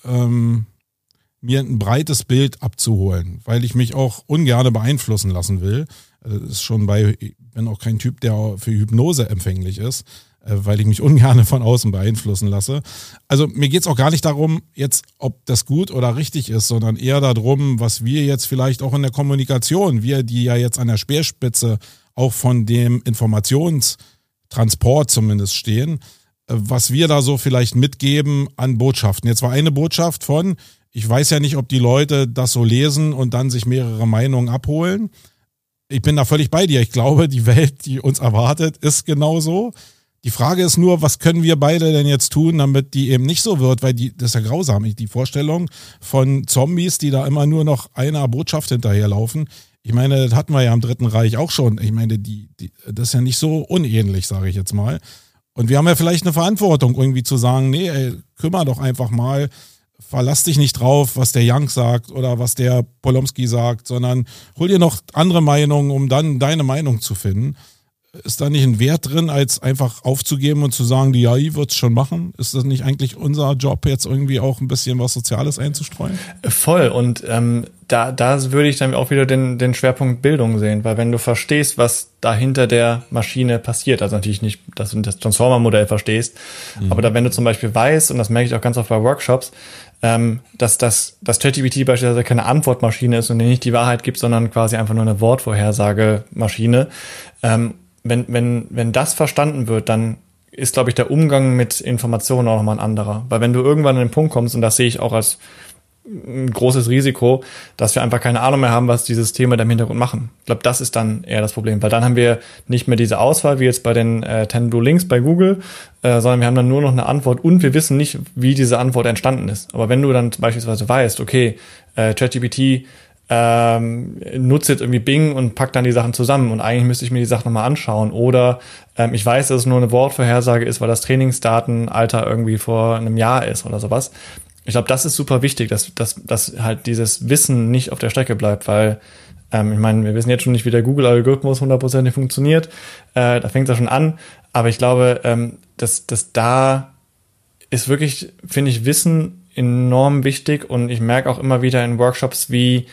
mir ein breites Bild abzuholen, weil ich mich auch ungern beeinflussen lassen will. Das ist schon ich bin auch kein Typ, der für Hypnose empfänglich ist, weil ich mich ungern von außen beeinflussen lasse. Also mir geht's auch gar nicht darum, jetzt, ob das gut oder richtig ist, sondern eher darum, was wir jetzt vielleicht auch in der Kommunikation, wir, die ja jetzt an der Speerspitze auch von dem Informationstransport zumindest stehen, was wir da so vielleicht mitgeben an Botschaften. Jetzt war eine Botschaft von, ich weiß ja nicht, ob die Leute das so lesen und dann sich mehrere Meinungen abholen. Ich bin da völlig bei dir. Ich glaube, die Welt, die uns erwartet, ist genauso. Die Frage ist nur, was können wir beide denn jetzt tun, damit die eben nicht so wird, weil das ist ja grausam. Die Vorstellung von Zombies, die da immer nur noch einer Botschaft hinterherlaufen. Ich meine, das hatten wir ja im Dritten Reich auch schon. Ich meine, das ist ja nicht so unähnlich, sage ich jetzt mal. Und wir haben ja vielleicht eine Verantwortung, irgendwie zu sagen, nee, ey, kümmer doch einfach mal, verlass dich nicht drauf, was der Young sagt oder was der Polomski sagt, sondern hol dir noch andere Meinungen, um dann deine Meinung zu finden. Ist da nicht ein Wert drin, als einfach aufzugeben und zu sagen, die AI wird es schon machen? Ist das nicht eigentlich unser Job, jetzt irgendwie auch ein bisschen was Soziales einzustreuen? Voll. Und da würde ich dann auch wieder den Schwerpunkt Bildung sehen, weil wenn du verstehst, was da hinter der Maschine passiert, also natürlich nicht, dass du das Transformer-Modell verstehst, aber wenn du zum Beispiel weißt, und das merke ich auch ganz oft bei Workshops, dass ChatGPT beispielsweise keine Antwortmaschine ist und dir nicht die Wahrheit gibt, sondern quasi einfach nur eine Wortvorhersagemaschine, wenn das verstanden wird, dann ist, glaube ich, der Umgang mit Informationen auch nochmal ein anderer. Weil wenn du irgendwann an den Punkt kommst, und das sehe ich auch als ein großes Risiko, dass wir einfach keine Ahnung mehr haben, was die Systeme da im Hintergrund machen. Ich glaube, das ist dann eher das Problem, weil dann haben wir nicht mehr diese Auswahl, wie jetzt bei den 10 Blue Links bei Google, sondern wir haben dann nur noch eine Antwort und wir wissen nicht, wie diese Antwort entstanden ist. Aber wenn du dann beispielsweise weißt, okay, ChatGPT nutze jetzt irgendwie Bing und pack dann die Sachen zusammen und eigentlich müsste ich mir die Sachen nochmal anschauen oder ich weiß, dass es nur eine Wortvorhersage ist, weil das Trainingsdatenalter irgendwie vor einem Jahr ist oder sowas. Ich glaube, das ist super wichtig, dass halt dieses Wissen nicht auf der Strecke bleibt, weil ich meine, wir wissen jetzt schon nicht, wie der Google-Algorithmus 100% funktioniert, da fängt es ja schon an, aber ich glaube, dass da ist wirklich, finde ich, Wissen enorm wichtig und ich merke auch immer wieder in Workshops, wie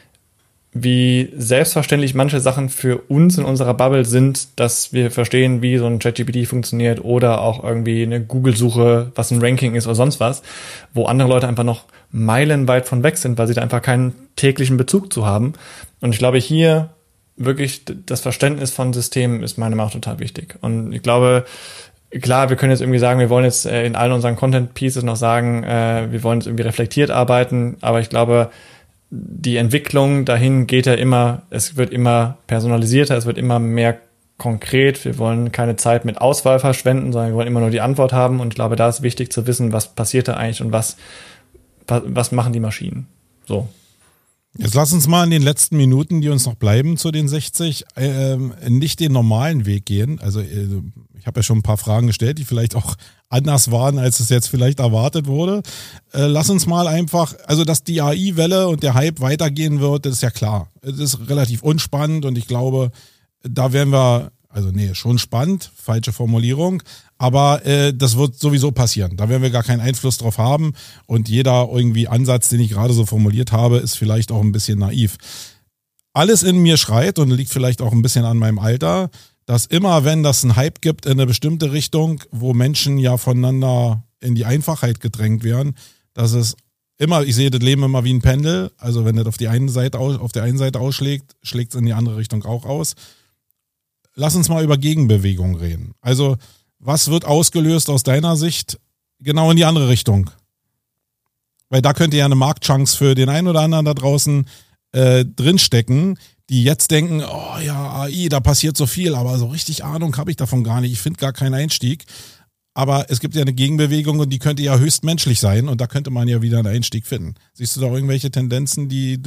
selbstverständlich manche Sachen für uns in unserer Bubble sind, dass wir verstehen, wie so ein ChatGPT funktioniert oder auch irgendwie eine Google-Suche, was ein Ranking ist oder sonst was, wo andere Leute einfach noch meilenweit von weg sind, weil sie da einfach keinen täglichen Bezug zu haben. Und ich glaube, hier wirklich das Verständnis von Systemen ist meiner Meinung nach total wichtig. Und ich glaube, klar, wir können jetzt irgendwie sagen, wir wollen jetzt in allen unseren Content-Pieces noch sagen, wir wollen jetzt irgendwie reflektiert arbeiten, aber ich glaube, die Entwicklung dahin geht ja immer, es wird immer personalisierter, es wird immer mehr konkret. Wir wollen keine Zeit mit Auswahl verschwenden, sondern wir wollen immer nur die Antwort haben. Und ich glaube, da ist wichtig zu wissen, was passiert da eigentlich und was machen die Maschinen. So. Jetzt lass uns mal in den letzten Minuten, die uns noch bleiben zu den 60, nicht den normalen Weg gehen. Also ich habe ja schon ein paar Fragen gestellt, die vielleicht auch anders waren, als es jetzt vielleicht erwartet wurde. Lass uns mal einfach, also dass die AI-Welle und der Hype weitergehen wird, das ist ja klar. Es ist relativ unspannend und ich glaube, da werden wir, also nee, schon spannend, falsche Formulierung, aber das wird sowieso passieren. Da werden wir gar keinen Einfluss drauf haben und jeder irgendwie Ansatz, den ich gerade so formuliert habe, ist vielleicht auch ein bisschen naiv. Alles in mir schreit und liegt vielleicht auch ein bisschen an meinem Alter, dass immer, wenn das einen Hype gibt in eine bestimmte Richtung, wo Menschen ja voneinander in die Einfachheit gedrängt werden, dass es immer, ich sehe das Leben immer wie ein Pendel, also wenn das auf der einen Seite ausschlägt, schlägt es in die andere Richtung auch aus. Lass uns mal über Gegenbewegung reden. Also, was wird ausgelöst aus deiner Sicht genau in die andere Richtung? Weil da könnte ja eine Marktchance für den einen oder anderen da draußen drinstecken, die jetzt denken, oh ja, AI, da passiert so viel, aber so richtig Ahnung habe ich davon gar nicht. Ich finde gar keinen Einstieg. Aber es gibt ja eine Gegenbewegung und die könnte ja höchst menschlich sein und da könnte man ja wieder einen Einstieg finden. Siehst du da irgendwelche Tendenzen, die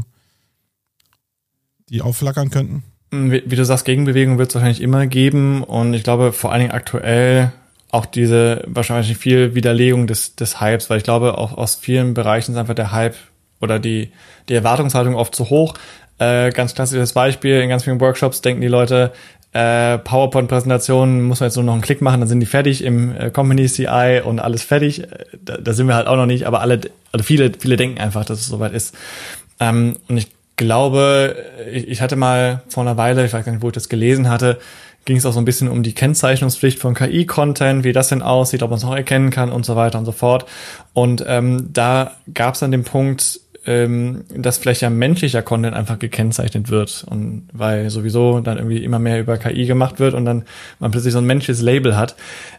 aufflackern könnten? Wie du sagst, Gegenbewegung wird es wahrscheinlich immer geben und ich glaube vor allen Dingen aktuell auch diese wahrscheinlich viel Widerlegung des Hypes, weil ich glaube auch aus vielen Bereichen ist einfach der Hype oder die Erwartungshaltung oft zu hoch. Ganz klassisches Beispiel, in ganz vielen Workshops denken die Leute, PowerPoint-Präsentationen muss man jetzt nur noch einen Klick machen, dann sind die fertig im Company CI und alles fertig. Da sind wir halt auch noch nicht, aber viele denken einfach, dass es soweit ist. Und ich glaube, ich hatte mal vor einer Weile, ich weiß gar nicht, wo ich das gelesen hatte, ging es auch so ein bisschen um die Kennzeichnungspflicht von KI-Content, wie das denn aussieht, ob man es noch erkennen kann und so weiter und so fort. Und da gab es dann den Punkt, dass vielleicht ja menschlicher Content einfach gekennzeichnet wird und weil sowieso dann irgendwie immer mehr über KI gemacht wird und dann man plötzlich so ein menschliches Label hat.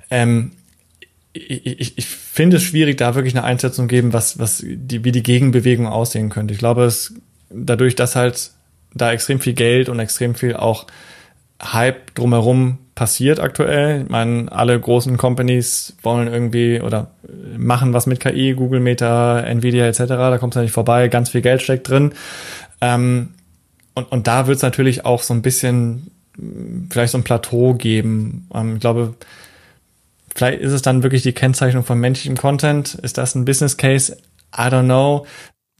Ich finde es schwierig, da wirklich eine Einschätzung geben, wie die Gegenbewegung aussehen könnte. Ich glaube, dadurch, dass halt da extrem viel Geld und extrem viel auch Hype drumherum passiert aktuell. Ich meine, alle großen Companies wollen irgendwie oder machen was mit KI, Google, Meta, Nvidia etc. Da kommt es ja nicht vorbei, ganz viel Geld steckt drin. Und da wird es natürlich auch so ein bisschen vielleicht so ein Plateau geben. Ich glaube, vielleicht ist es dann wirklich die Kennzeichnung von menschlichem Content. Ist das ein Business Case? I don't know.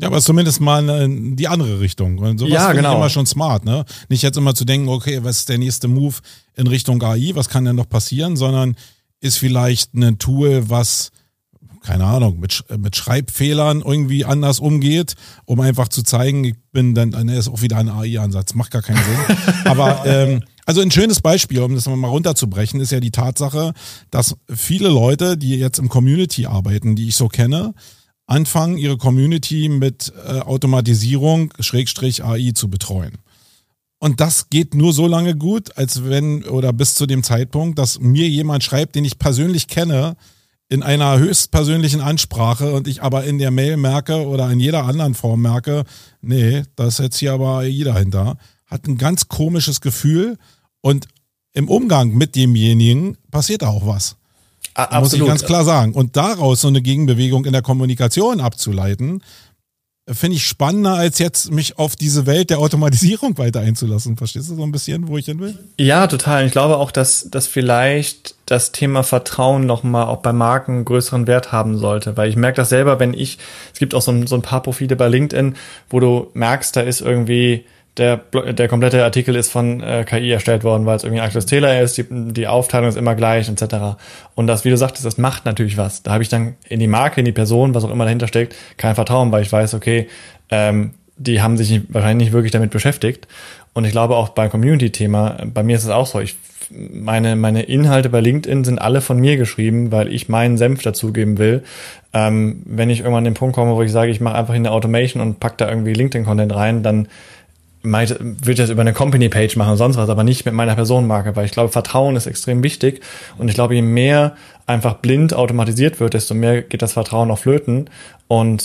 Ja, aber zumindest mal die andere Richtung. Und sowas finde ich immer schon smart, ne? Nicht jetzt immer zu denken, okay, was ist der nächste Move in Richtung AI, was kann denn noch passieren, sondern ist vielleicht ein Tool, was, keine Ahnung, mit Schreibfehlern irgendwie anders umgeht, um einfach zu zeigen, ich bin dann ist auch wieder ein AI-Ansatz, macht gar keinen Sinn. Aber also ein schönes Beispiel, um das mal runterzubrechen, ist ja die Tatsache, dass viele Leute, die jetzt im Community arbeiten, die ich so kenne, anfangen, ihre Community mit Automatisierung / AI zu betreuen. Und das geht nur so lange gut, als wenn oder bis zu dem Zeitpunkt, dass mir jemand schreibt, den ich persönlich kenne, in einer höchstpersönlichen Ansprache und ich aber in der Mail merke oder in jeder anderen Form merke, nee, da ist jetzt hier aber AI dahinter, hat ein ganz komisches Gefühl und im Umgang mit demjenigen passiert da auch was. Absolut. Muss ich ganz klar sagen. Und daraus so eine Gegenbewegung in der Kommunikation abzuleiten, finde ich spannender, als jetzt mich auf diese Welt der Automatisierung weiter einzulassen. Verstehst du so ein bisschen, wo ich hin will? Ja, total. Ich glaube auch, dass vielleicht das Thema Vertrauen nochmal auch bei Marken einen größeren Wert haben sollte. Weil ich merke das selber, es gibt auch so ein paar Profile bei LinkedIn, wo du merkst, da ist irgendwie der komplette Artikel ist von KI erstellt worden, weil es irgendwie ein aktuelles Thema ist, die Aufteilung ist immer gleich, etc. Und das, wie du sagtest, das macht natürlich was. Da habe ich dann in die Marke, in die Person, was auch immer dahinter steckt, kein Vertrauen, weil ich weiß, okay, die haben sich wahrscheinlich nicht wirklich damit beschäftigt. Und ich glaube auch beim Community-Thema, bei mir ist es auch so, meine Inhalte bei LinkedIn sind alle von mir geschrieben, weil ich meinen Senf dazugeben will. Wenn ich irgendwann an den Punkt komme, wo ich sage, ich mache einfach eine Automation und pack da irgendwie LinkedIn-Content rein, dann würde ich das über eine Company-Page machen und sonst was, aber nicht mit meiner Personenmarke, weil ich glaube, Vertrauen ist extrem wichtig und ich glaube, je mehr einfach blind automatisiert wird, desto mehr geht das Vertrauen auch flöten und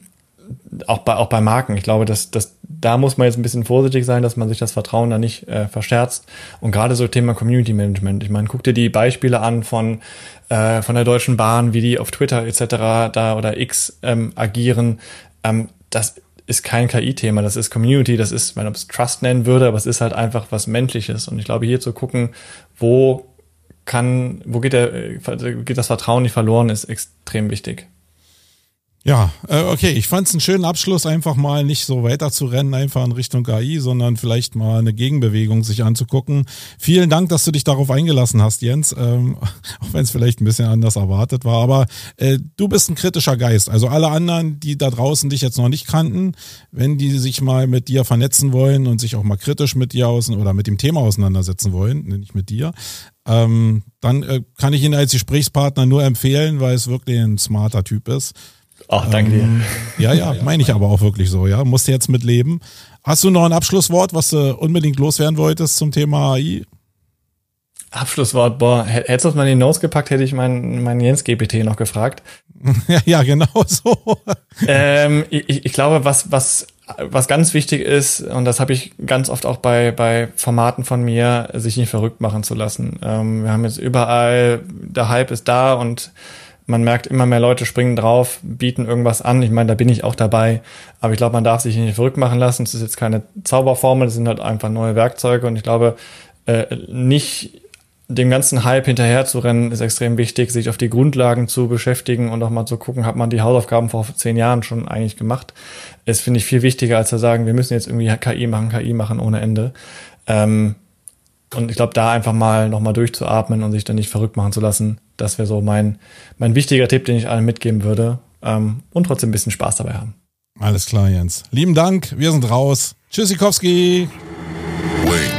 auch bei Marken. Ich glaube, dass da muss man jetzt ein bisschen vorsichtig sein, dass man sich das Vertrauen da nicht verscherzt und gerade so Thema Community Management. Ich meine, guck dir die Beispiele an von der Deutschen Bahn, wie die auf Twitter etc. da oder X agieren. Das ist kein KI-Thema, das ist Community, das ist, wenn man es Trust nennen würde, aber es ist halt einfach was Menschliches. Und ich glaube, hier zu gucken, wo geht das Vertrauen nicht verloren, ist extrem wichtig. Ja, okay, ich fand es einen schönen Abschluss, einfach mal nicht so weiter zu rennen, einfach in Richtung KI, sondern vielleicht mal eine Gegenbewegung sich anzugucken. Vielen Dank, dass du dich darauf eingelassen hast, Jens, auch wenn es vielleicht ein bisschen anders erwartet war, aber du bist ein kritischer Geist. Also alle anderen, die da draußen dich jetzt noch nicht kannten, wenn die sich mal mit dir vernetzen wollen und sich auch mal kritisch mit dir oder mit dem Thema auseinandersetzen wollen, nicht mit dir, dann kann ich ihn als Gesprächspartner nur empfehlen, weil es wirklich ein smarter Typ ist. Ach, danke dir. Ja, meine ich aber auch wirklich so, ja. Musst du jetzt mit leben. Hast du noch ein Abschlusswort, was du unbedingt loswerden wolltest zum Thema AI? Abschlusswort, hättest du es mal in die Notes gepackt, hätte ich meinen Jens GPT noch gefragt. Ja, genau so. Ich glaube, was ganz wichtig ist, und das habe ich ganz oft auch bei Formaten von mir, sich nicht verrückt machen zu lassen. Wir haben jetzt überall, der Hype ist da und man merkt, immer mehr Leute springen drauf, bieten irgendwas an. Ich meine, da bin ich auch dabei. Aber ich glaube, man darf sich nicht verrückt machen lassen. Es ist jetzt keine Zauberformel, das sind halt einfach neue Werkzeuge. Und ich glaube, nicht dem ganzen Hype hinterher zu rennen, ist extrem wichtig, sich auf die Grundlagen zu beschäftigen und auch mal zu gucken, hat man die Hausaufgaben vor 10 Jahren schon eigentlich gemacht. Das finde ich viel wichtiger, als zu sagen, wir müssen jetzt irgendwie KI machen ohne Ende. Und ich glaube, da einfach mal nochmal durchzuatmen und sich dann nicht verrückt machen zu lassen, das wäre so mein wichtiger Tipp, den ich allen mitgeben würde. Und trotzdem ein bisschen Spaß dabei haben. Alles klar, Jens. Lieben Dank, wir sind raus. Tschüssikowski. Wait.